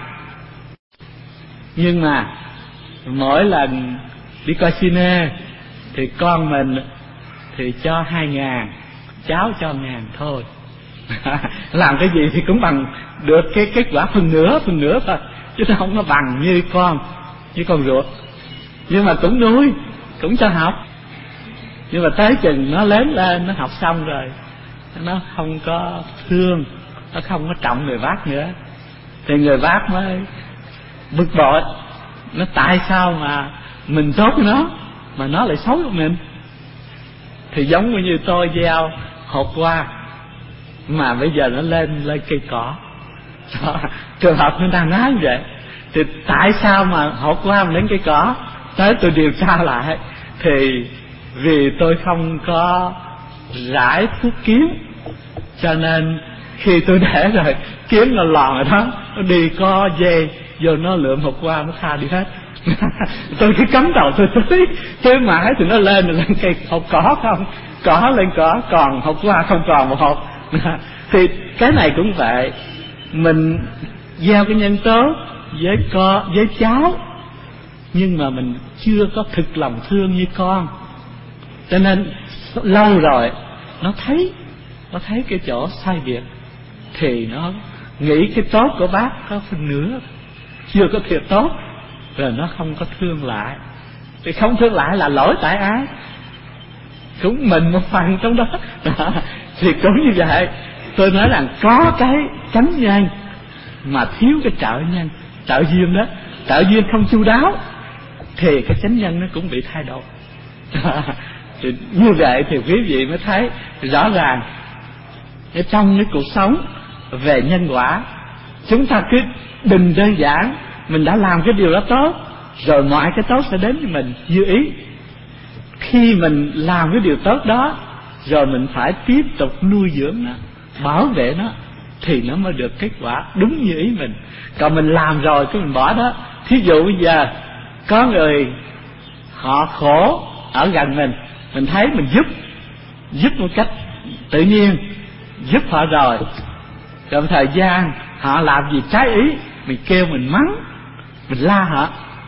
Nhưng mà mỗi lần đi coi cine thì con mình thì cho hai ngàn, cháu cho ngàn thôi. Làm cái gì thì cũng bằng được cái kết quả phần nửa, phần nửa thôi, chứ nó không có bằng như con, như con ruột. Nhưng mà cũng nuôi, cũng cho học. Nhưng mà tới chừng nó lớn lên, nó học xong rồi, nó không có thương, nó không có trọng người bác nữa, thì người bác mới bực bội. Nó tại sao mà mình tốt với nó mà nó lại xấu với mình? Thì giống như tôi gieo hột hoa mà bây giờ nó lên lên cây cỏ. Đó, trường hợp nó đang nói như vậy. Thì tại sao mà hột hoa mà lên cây cỏ? Tới tôi điều tra lại thì vì tôi không có rải thuốc kiến, cho nên khi tôi để rồi kiến nó lòn rồi đó, nó đi có dây vô nó lượm hột hoa nó tha đi hết. Tôi cứ cắm đầu tôi tưới tưới mãi thì nó lên rồi lên cây hột cỏ không, cỏ lên cỏ, còn hột hoa không còn một hột. Thì cái này cũng vậy, mình gieo cái nhân tốt với con với cháu, nhưng mà mình chưa có thực lòng thương như con, cho nên lâu rồi nó thấy nó thấy cái chỗ sai biệt thì nó nghĩ cái tốt của bác có phần nửa, chưa có thiệt tốt, rồi nó không có thương lại. Thì không thương lại là lỗi tại ai? Cũng mình một phần trong đó. Đó thì cũng như vậy. Tôi nói rằng có cái chánh nhân mà thiếu cái trợ nhân, trợ duyên đó. Trợ duyên không chu đáo thì cái chánh nhân nó cũng bị thay đổi. Thì như vậy thì quý vị mới thấy rõ ràng ở trong cái cuộc sống về nhân quả. Chúng ta cứ đừng đơn giản mình đã làm cái điều đó tốt rồi mọi cái tốt sẽ đến với mình như ý. Khi mình làm cái điều tốt đó rồi mình phải tiếp tục nuôi dưỡng nó, bảo vệ nó, thì nó mới được kết quả đúng như ý mình. Còn mình làm rồi cái mình bỏ đó. Thí dụ bây giờ có người họ khổ ở gần mình, mình thấy mình giúp giúp một cách tự nhiên, giúp họ rồi trong thời gian họ làm gì trái ý, mình kêu mình mắng, mình la họ,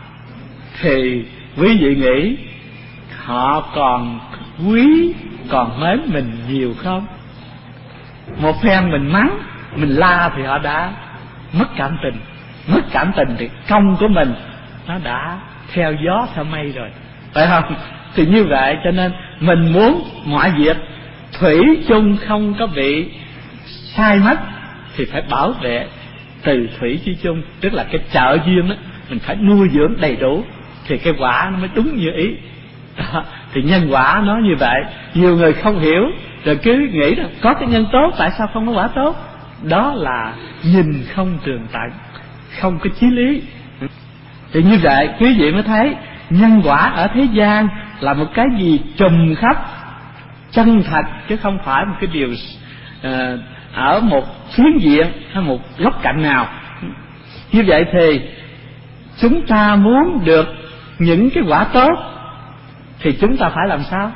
thì quý vị nghĩ họ còn quý, còn mến mình nhiều không? Một phen mình mắng, mình la thì họ đã mất cảm tình. Mất cảm tình thì công của mình nó đã theo gió theo mây rồi, phải không? Thì như vậy cho nên mình muốn mọi việc thủy chung không có bị sai mất thì phải bảo vệ từ thủy chi chung, tức là cái trợ duyên đó mình phải nuôi dưỡng đầy đủ thì cái quả nó mới đúng như ý. Đó, thì nhân quả nó như vậy. Nhiều người không hiểu rồi cứ nghĩ là có cái nhân tốt tại sao không có quả tốt. Đó là nhìn không tường tận, không có chí lý. Thì như vậy quý vị mới thấy nhân quả ở thế gian là một cái gì trùm khắp, chân thật, chứ không phải một cái điều uh, ở một phiến diện hay một góc cạnh nào. Như vậy thì chúng ta muốn được những cái quả tốt thì chúng ta phải làm sao?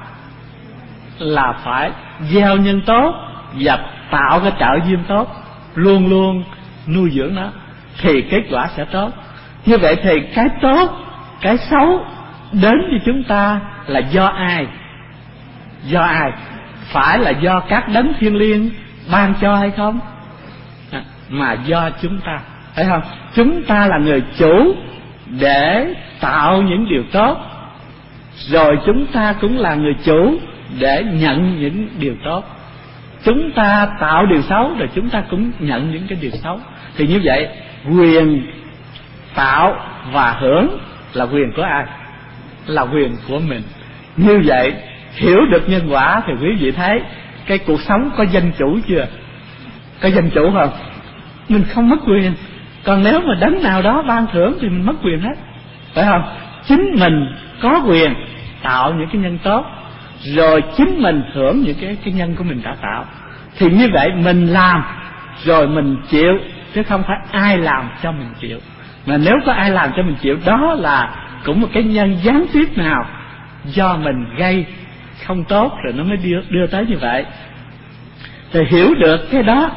Là phải gieo nhân tốt và tạo cái trợ duyên tốt, luôn luôn nuôi dưỡng nó thì kết quả sẽ tốt. Như vậy thì cái tốt, cái xấu đến với chúng ta là do ai? Do ai? Phải là do các đấng thiên liêng ban cho hay không? À, mà do chúng ta, phải không? Chúng ta là người chủ để tạo những điều tốt, rồi chúng ta cũng là người chủ để nhận những điều tốt. Chúng ta tạo điều xấu rồi chúng ta cũng nhận những cái điều xấu. Thì như vậy quyền tạo và hưởng là quyền của ai? Là quyền của mình. Như vậy hiểu được nhân quả thì quý vị thấy cái cuộc sống có dân chủ chưa? Có dân chủ không? Mình không mất quyền. Còn nếu mà đấng nào đó ban thưởng thì mình mất quyền hết, phải không? Chính mình có quyền tạo những cái nhân tốt, rồi chính mình hưởng những cái, cái nhân của mình đã tạo. Thì như vậy mình làm rồi mình chịu, chứ không phải ai làm cho mình chịu. Mà nếu có ai làm cho mình chịu, đó là cũng một cái nhân gián tiếp nào do mình gây không tốt rồi nó mới đưa, đưa tới như vậy. Thì hiểu được cái đó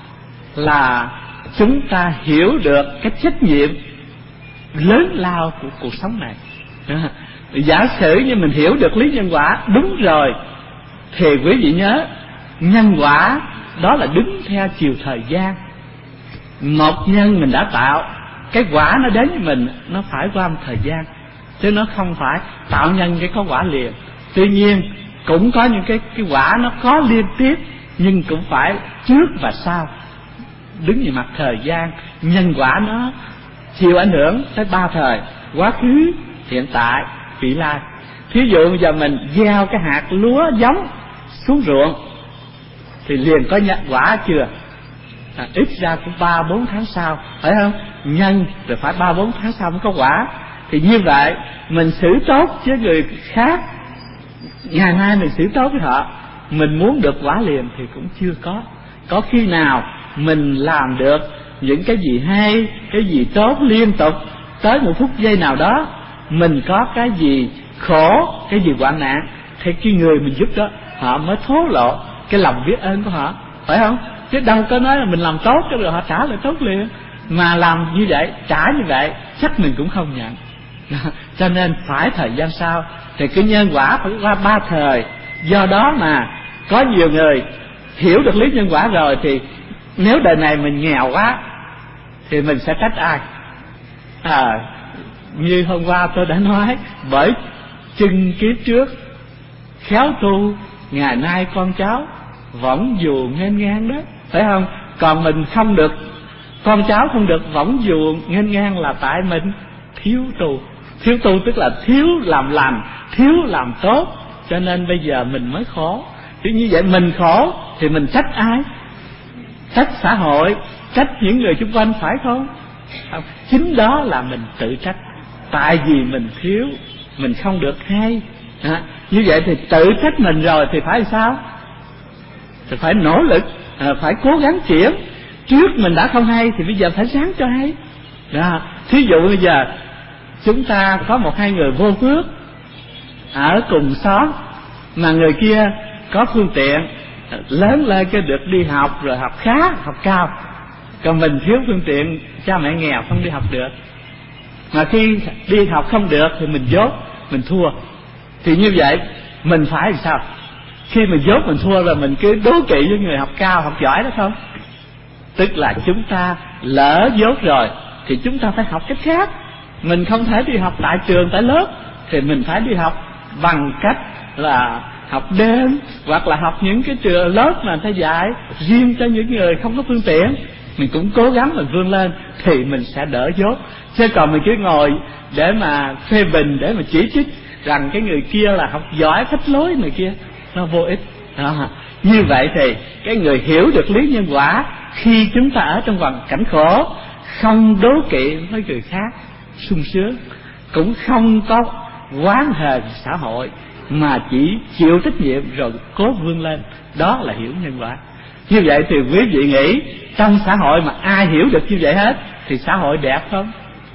là chúng ta hiểu được cái trách nhiệm lớn lao của cuộc sống này. Giả sử như mình hiểu được lý nhân quả đúng rồi thì quý vị nhớ nhân quả đó là đứng theo chiều thời gian. Một nhân mình đã tạo, cái quả nó đến với mình nó phải qua một thời gian, chứ nó không phải tạo nhân cái có quả liền. Tuy nhiên cũng có những cái, cái quả nó có liên tiếp, nhưng cũng phải trước và sau, đứng về mặt thời gian. Nhân quả nó chịu ảnh hưởng tới ba thời: quá khứ, hiện tại, vị lai. Thí dụ bây giờ mình gieo cái hạt lúa giống xuống ruộng thì liền có nhận quả chưa? À, ít ra cũng ba bốn tháng sau, phải không? Nhân rồi phải ba bốn tháng sau mới có quả. Thì như vậy mình xử tốt với người khác, ngày nay mình xử tốt với họ, mình muốn được quả liền thì cũng chưa có. Có khi nào mình làm được những cái gì hay, cái gì tốt liên tục, tới một phút giây nào đó mình có cái gì khổ, cái gì hoạn nạn, thì cái người mình giúp đó họ mới thố lộ cái lòng biết ơn của họ, phải không? Chứ đâu có nói là mình làm tốt cho rồi họ trả lại tốt liền. Mà làm như vậy, trả như vậy, chắc mình cũng không nhận. Cho nên phải thời gian sau. Thì cái nhân quả phải qua ba thời. Do đó mà có nhiều người hiểu được lý nhân quả rồi thì nếu đời này mình nghèo quá thì mình sẽ trách ai? À, như hôm qua tôi đã nói, bởi chừng kiếp trước khéo tu, ngày nay con cháu võng dù nghênh ngang đó, phải không? Còn mình không được, con cháu không được võng dù nghênh ngang là tại mình thiếu tu. Thiếu tu tức là thiếu làm lành, thiếu làm tốt, cho nên bây giờ mình mới khổ. Chứ như vậy mình khổ thì mình trách ai? trách xã hội, trách những người xung quanh, phải không? Chính đó là mình tự trách, tại vì mình thiếu, mình không được hay. À, như vậy thì tự trách mình rồi thì phải sao? Thì phải nỗ lực, à, phải cố gắng chuyển. Trước mình đã không hay thì bây giờ phải ráng cho hay. Đó. Thí dụ bây giờ chúng ta có một hai người vô phước ở cùng xóm, mà người kia có phương tiện, lớn lên cái được đi học, rồi học khá, học cao, còn mình thiếu phương tiện, cha mẹ nghèo không đi học được. Mà khi đi học không được thì mình dốt, mình thua. Thì như vậy mình phải làm sao? Khi mình dốt mình thua rồi mình cứ đố kỵ với người học cao, học giỏi đó không? Tức là chúng ta lỡ dốt rồi thì chúng ta phải học cách khác. Mình không thể đi học tại trường, tại lớp, thì mình phải đi học bằng cách là học đêm, hoặc là học những cái trường lớp mà người ta dạy riêng cho những người không có phương tiện. Mình cũng cố gắng mình vươn lên thì mình sẽ đỡ dốt. Chứ còn mình cứ ngồi để mà phê bình, để mà chỉ trích rằng cái người kia là học giỏi, phách lối người kia, nó vô ích. Đó. Như vậy thì cái người hiểu được lý nhân quả, khi chúng ta ở trong hoàn cảnh khổ, không đố kỵ với người khác, sung sướng, cũng không có oán hờn xã hội, mà chỉ chịu trách nhiệm rồi cố vươn lên. Đó là hiểu nhân quả. Như vậy thì quý vị nghĩ trong xã hội mà ai hiểu được như vậy hết thì xã hội đẹp không?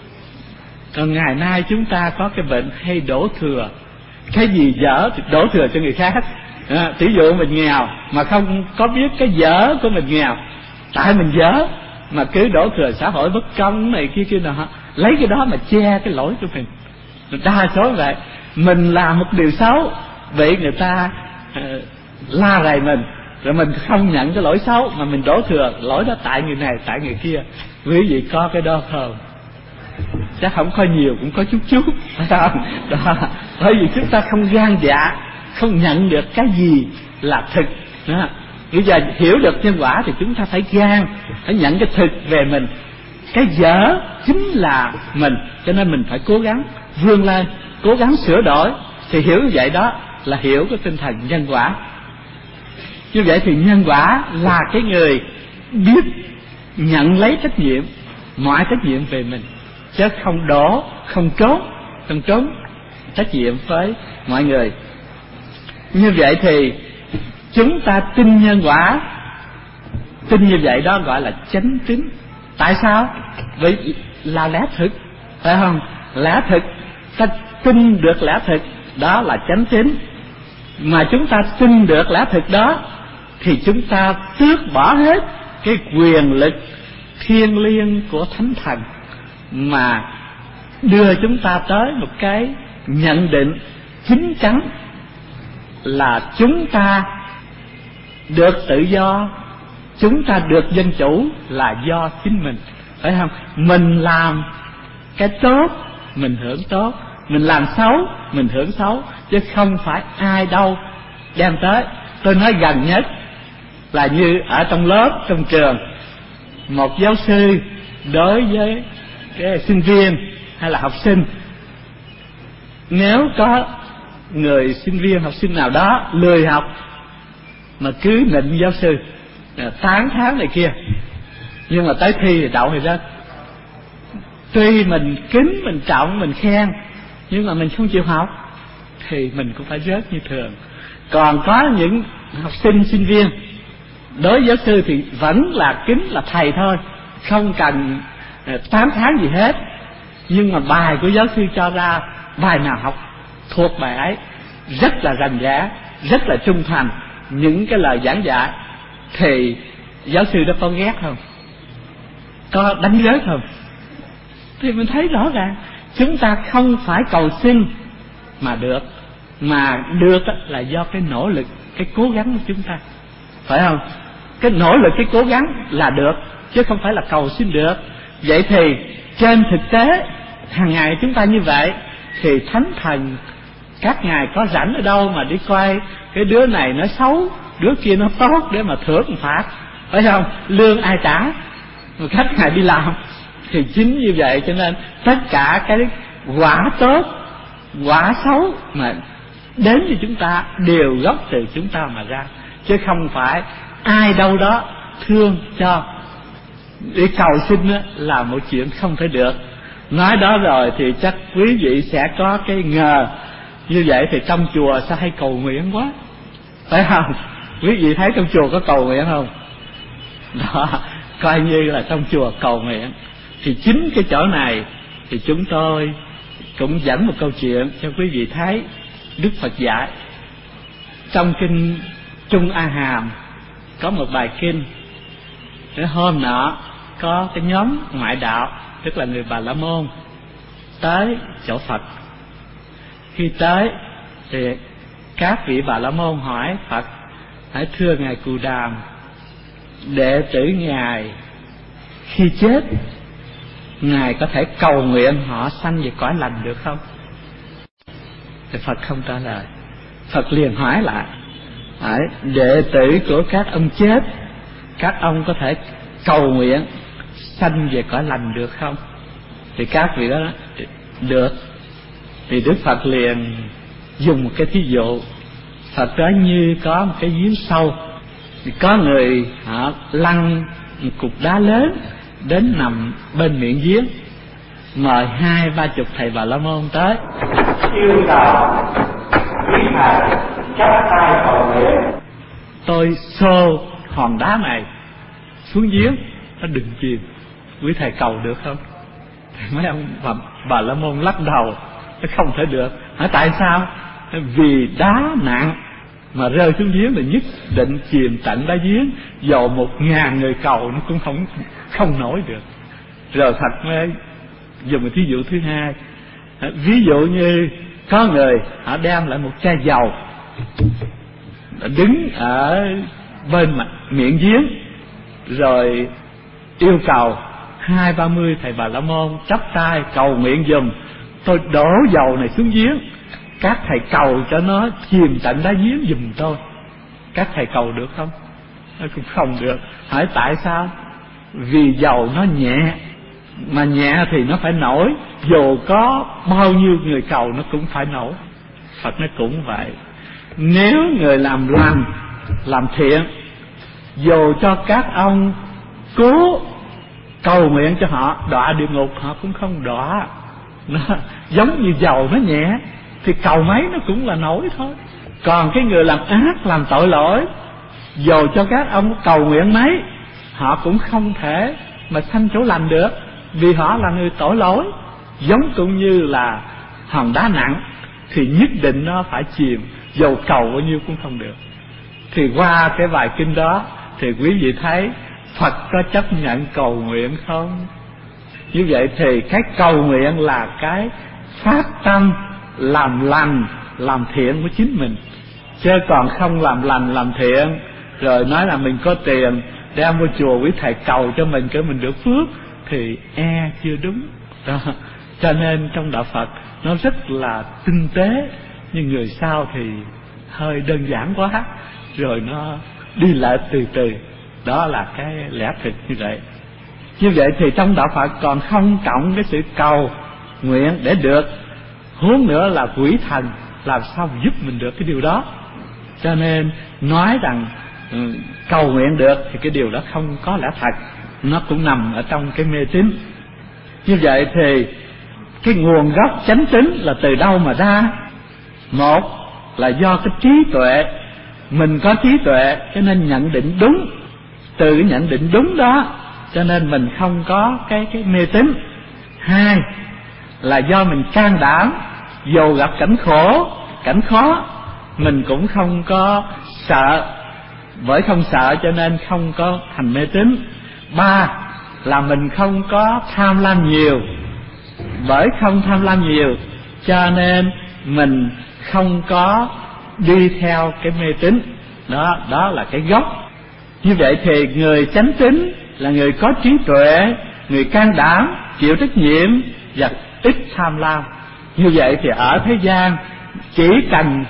Còn ngày nay chúng ta có cái bệnh hay đổ thừa, cái gì dở thì đổ thừa cho người khác. À, tỷ dụ mình nghèo mà không có biết cái dở của mình nghèo, tại mình dở mà cứ đổ thừa xã hội bất công này kia kia nọ, lấy cái đó mà che cái lỗi của mình. Đa số vậy, mình làm một điều xấu vậy người ta uh, la rầy mình, rồi mình không nhận cái lỗi xấu mà mình đổ thừa lỗi đó tại người này, tại người kia. Quý vị có cái đó không? Chắc không có nhiều, cũng có chút chút, phải không? Đó. Bởi vì chúng ta không gan dạ, không nhận được cái gì là thực. Đó. Bây giờ hiểu được nhân quả thì chúng ta phải gan, phải nhận cái thực về mình. Cái dở chính là mình, cho nên mình phải cố gắng vươn lên, cố gắng sửa đổi. Thì hiểu như vậy đó là hiểu cái tinh thần nhân quả. Như vậy thì nhân quả là cái người biết nhận lấy trách nhiệm, mọi trách nhiệm về mình, chứ không đổ, không trốn, không trốn trách nhiệm với mọi người. Như vậy thì chúng ta tin nhân quả, tin như vậy đó gọi là chánh tín. Tại sao? Vì là lẽ thực, phải không? Lẽ thực, ta tin được lẽ thực, đó là chánh tín. Mà chúng ta tin được lẽ thực đó thì chúng ta tước bỏ hết cái quyền lực thiêng liêng của thánh thần, mà đưa chúng ta tới một cái nhận định chính chắn là chúng ta được tự do, chúng ta được dân chủ là do chính mình, phải không? Mình làm cái tốt mình hưởng tốt, mình làm xấu mình hưởng xấu, chứ không phải ai đâu đem tới. Tôi nói gần nhất là như ở trong lớp, trong trường, một giáo sư đối với cái sinh viên hay là học sinh, nếu có người sinh viên học sinh nào đó lười học mà cứ nịnh giáo sư, tán thán này kia, nhưng mà tới thi thì đậu thì rớt. Tuy mình kính, mình trọng, mình khen, nhưng mà mình không chịu học thì mình cũng phải rớt như thường. Còn có những học sinh, sinh viên đối với giáo sư thì vẫn là kính, là thầy thôi, không cần tán thán gì hết, nhưng mà bài của giáo sư cho ra, bài nào học thuộc bài ấy, rất là rành rẽ, rất là trung thành những cái lời giảng dạy, thì giáo sư đó có ghét không? Có đánh rớt không? Thì mình thấy rõ ràng chúng ta không phải cầu xin mà được, mà được là do cái nỗ lực, cái cố gắng của chúng ta, phải không? Cái nỗ lực, cái cố gắng là được, chứ không phải là cầu xin được. Vậy thì trên thực tế hàng ngày chúng ta như vậy, thì thánh thần các ngài có rảnh ở đâu mà đi coi cái đứa này nó xấu, đứa kia nó tốt để mà thưởng phạt, phải không? Lương ai trả? Mà các ngài đi làm. Thì chính như vậy cho nên tất cả cái quả tốt, quả xấu mà đến với chúng ta đều gốc từ chúng ta mà ra, chứ không phải ai đâu đó thương cho. Để cầu xin á, là một chuyện không thể được. Nói đó rồi thì chắc quý vị sẽ có cái ngờ, như vậy thì trong chùa sao hay cầu nguyện quá, phải không? Quý vị thấy trong chùa có cầu nguyện không? Đó, coi như là trong chùa cầu nguyện. Thì chính cái chỗ này thì chúng tôi cũng dẫn một câu chuyện cho quý vị thấy. Đức Phật dạy trong kinh Trung A Hàm có một bài kinh. Cái hôm nọ có cái nhóm ngoại đạo, tức là người Bà La Môn, tới chỗ Phật. Khi tới thì các vị Bà La Môn hỏi Phật: hãy thưa ngài Cù Đàm, đệ tử ngài khi chết ngài có thể cầu nguyện họ sanh về cõi lành được không? Thì Phật không trả lời. Phật liền hỏi lại: hỏi đệ tử của các ông chết, các ông có thể cầu nguyện sanh về cõi lành được không? Thì các vị đó nói, được. Thì Đức Phật liền dùng một cái thí dụ. Phật nói như có một cái giếng sâu, thì có người họ lăn một cục đá lớn đến nằm bên miệng giếng, mời hai ba chục thầy Bà La Môn tới, yêu cầu quý thầy chắp tay cầu nguyện tôi xô hòn đá này xuống giếng, nó đừng chìm, quý thầy cầu được không? Thì mấy ông bà, bà La Môn lắc đầu, nó không thể được. Hỏi tại sao? Vì đá nặng mà rơi xuống giếng là nhất định chìm tận đáy giếng, dầu một ngàn người cầu nó cũng không không nổi được. Rồi Phật mới dùng một thí dụ thứ hai. Ví dụ như có người họ đem lại một chai dầu, đứng ở bên mặt miệng giếng, rồi yêu cầu hai ba mươi thầy Bà La Môn chắp tay cầu nguyện giùm tôi đổ dầu này xuống giếng, các thầy cầu cho nó chìm tận đáy giếng giùm tôi. Các thầy cầu được không? Nó cũng không được. Hỏi tại sao? Vì dầu nó nhẹ, mà nhẹ thì nó phải nổi, dù có bao nhiêu người cầu nó cũng phải nổi. Phật nói cũng vậy. Nếu người làm lành, làm thiện, dù cho các ông cố cầu nguyện cho họ đọa địa ngục, họ cũng không đọa. Nó giống như dầu nó nhẹ thì cầu mấy nó cũng là nổi thôi. Còn cái người làm ác, làm tội lỗi, dù cho các ông cầu nguyện mấy, họ cũng không thể mà sanh chỗ lành được, vì họ là người tội lỗi. Giống cũng như là hòn đá nặng thì nhất định nó phải chìm, dù cầu bao nhiêu cũng không được. Thì qua cái bài kinh đó thì quý vị thấy Phật có chấp nhận cầu nguyện không? Như vậy thì cái cầu nguyện là cái phát tâm làm lành, làm thiện của chính mình, chứ còn không làm lành, làm thiện rồi nói là mình có tiền đem vô chùa quý thầy cầu cho mình để mình được phước thì e chưa đúng đó. Cho nên trong đạo Phật nó rất là tinh tế, nhưng người sau thì hơi đơn giản quá, rồi nó đi lại từ từ. Đó là cái lẽ thực như vậy. Như vậy thì trong đạo Phật còn không trọng cái sự cầu nguyện để được, huống nữa là quỷ thần làm sao giúp mình được cái điều đó. Cho nên nói rằng ừ, cầu nguyện được thì cái điều đó không có lẽ thật, nó cũng nằm ở trong cái mê tín. Như vậy thì cái nguồn gốc chánh tín là từ đâu mà ra? Một là do cái trí tuệ, mình có trí tuệ cho nên nhận định đúng, từ cái nhận định đúng đó cho nên mình không có cái cái mê tín. Hai là do mình can đảm, dù gặp cảnh khổ, cảnh khó mình cũng không có sợ, bởi không sợ cho nên không có thành mê tín. Ba là mình không có tham lam nhiều, bởi không tham lam nhiều cho nên mình không có đi theo cái mê tín. Đó, đó là cái gốc. Như vậy thì người chánh tín là người có trí tuệ, người can đảm, chịu trách nhiệm và ít tham lam. Như vậy thì ở thế gian chỉ cần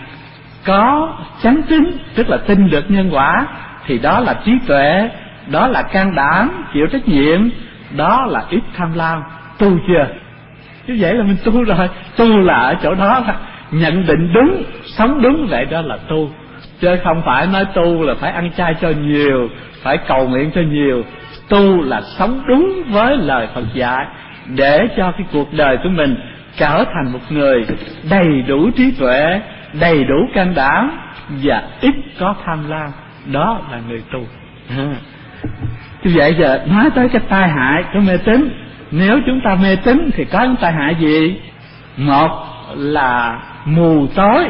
có chánh tín, tức là tin được nhân quả, thì đó là trí tuệ, đó là can đảm, chịu trách nhiệm, đó là ít tham lam. Tu chưa? Như vậy là mình tu rồi. Tu là ở chỗ đó, nhận định đúng, sống đúng, vậy đó là tu. chứ không phải nói tu là phải ăn chay cho nhiều, phải cầu nguyện cho nhiều. Tu là sống đúng với lời Phật dạy, để cho cái cuộc đời của mình trở thành một người đầy đủ trí tuệ, đầy đủ can đảm và ít có tham lam. Đó là người tu. À. Như vậy giờ nói tới cái tai hại của mê tín. Nếu chúng ta mê tín thì có những tai hại gì? Một là mù tối,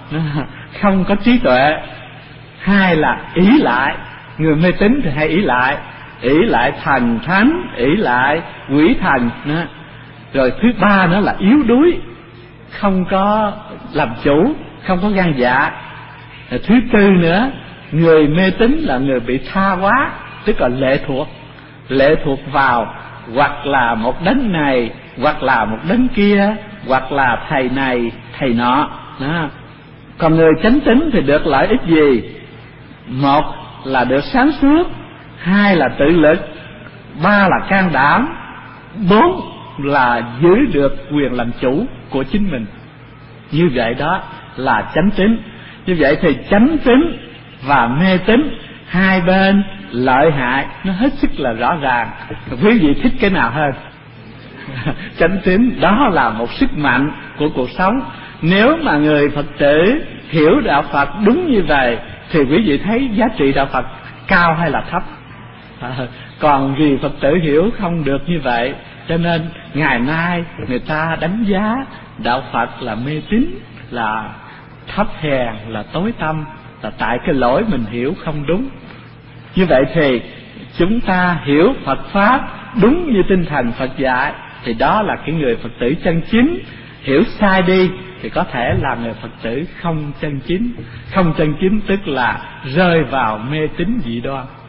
không có trí tuệ. Hai là ỷ lại. Người mê tín thì hay ỷ lại, ỷ lại thần thánh, ỷ lại quỷ thần. Rồi thứ ba nữa là yếu đuối, không có làm chủ, không có gan dạ. Rồi thứ tư nữa, người mê tín là người bị tha hóa, tức là lệ thuộc, lệ thuộc vào hoặc là một đấng này, hoặc là một đấng kia, hoặc là thầy này, thầy nọ. Đó. Còn người chánh tín thì được lợi ích gì? Một là được sáng suốt, hai là tự lực, ba là can đảm, bốn là giữ được quyền làm chủ của chính mình. Như vậy đó là chánh tín. Như vậy thì chánh tín và mê tín hai bên lợi hại nó hết sức là rõ ràng. Quý vị thích cái nào hơn? Chánh tín đó là một sức mạnh của cuộc sống. Nếu mà người Phật tử hiểu đạo Phật đúng như vậy thì quý vị thấy giá trị đạo Phật cao hay là thấp? À, còn vì Phật tử hiểu không được như vậy, cho nên ngày nay người ta đánh giá đạo Phật là mê tín, là thấp hèn, là tối tăm, là tại cái lỗi mình hiểu không đúng. Như vậy thì chúng ta hiểu Phật Pháp đúng như tinh thần Phật dạy thì đó là cái người Phật tử chân chính. Hiểu sai đi thì có thể là người Phật tử không chân chính. Không chân chính tức là rơi vào mê tín dị đoan.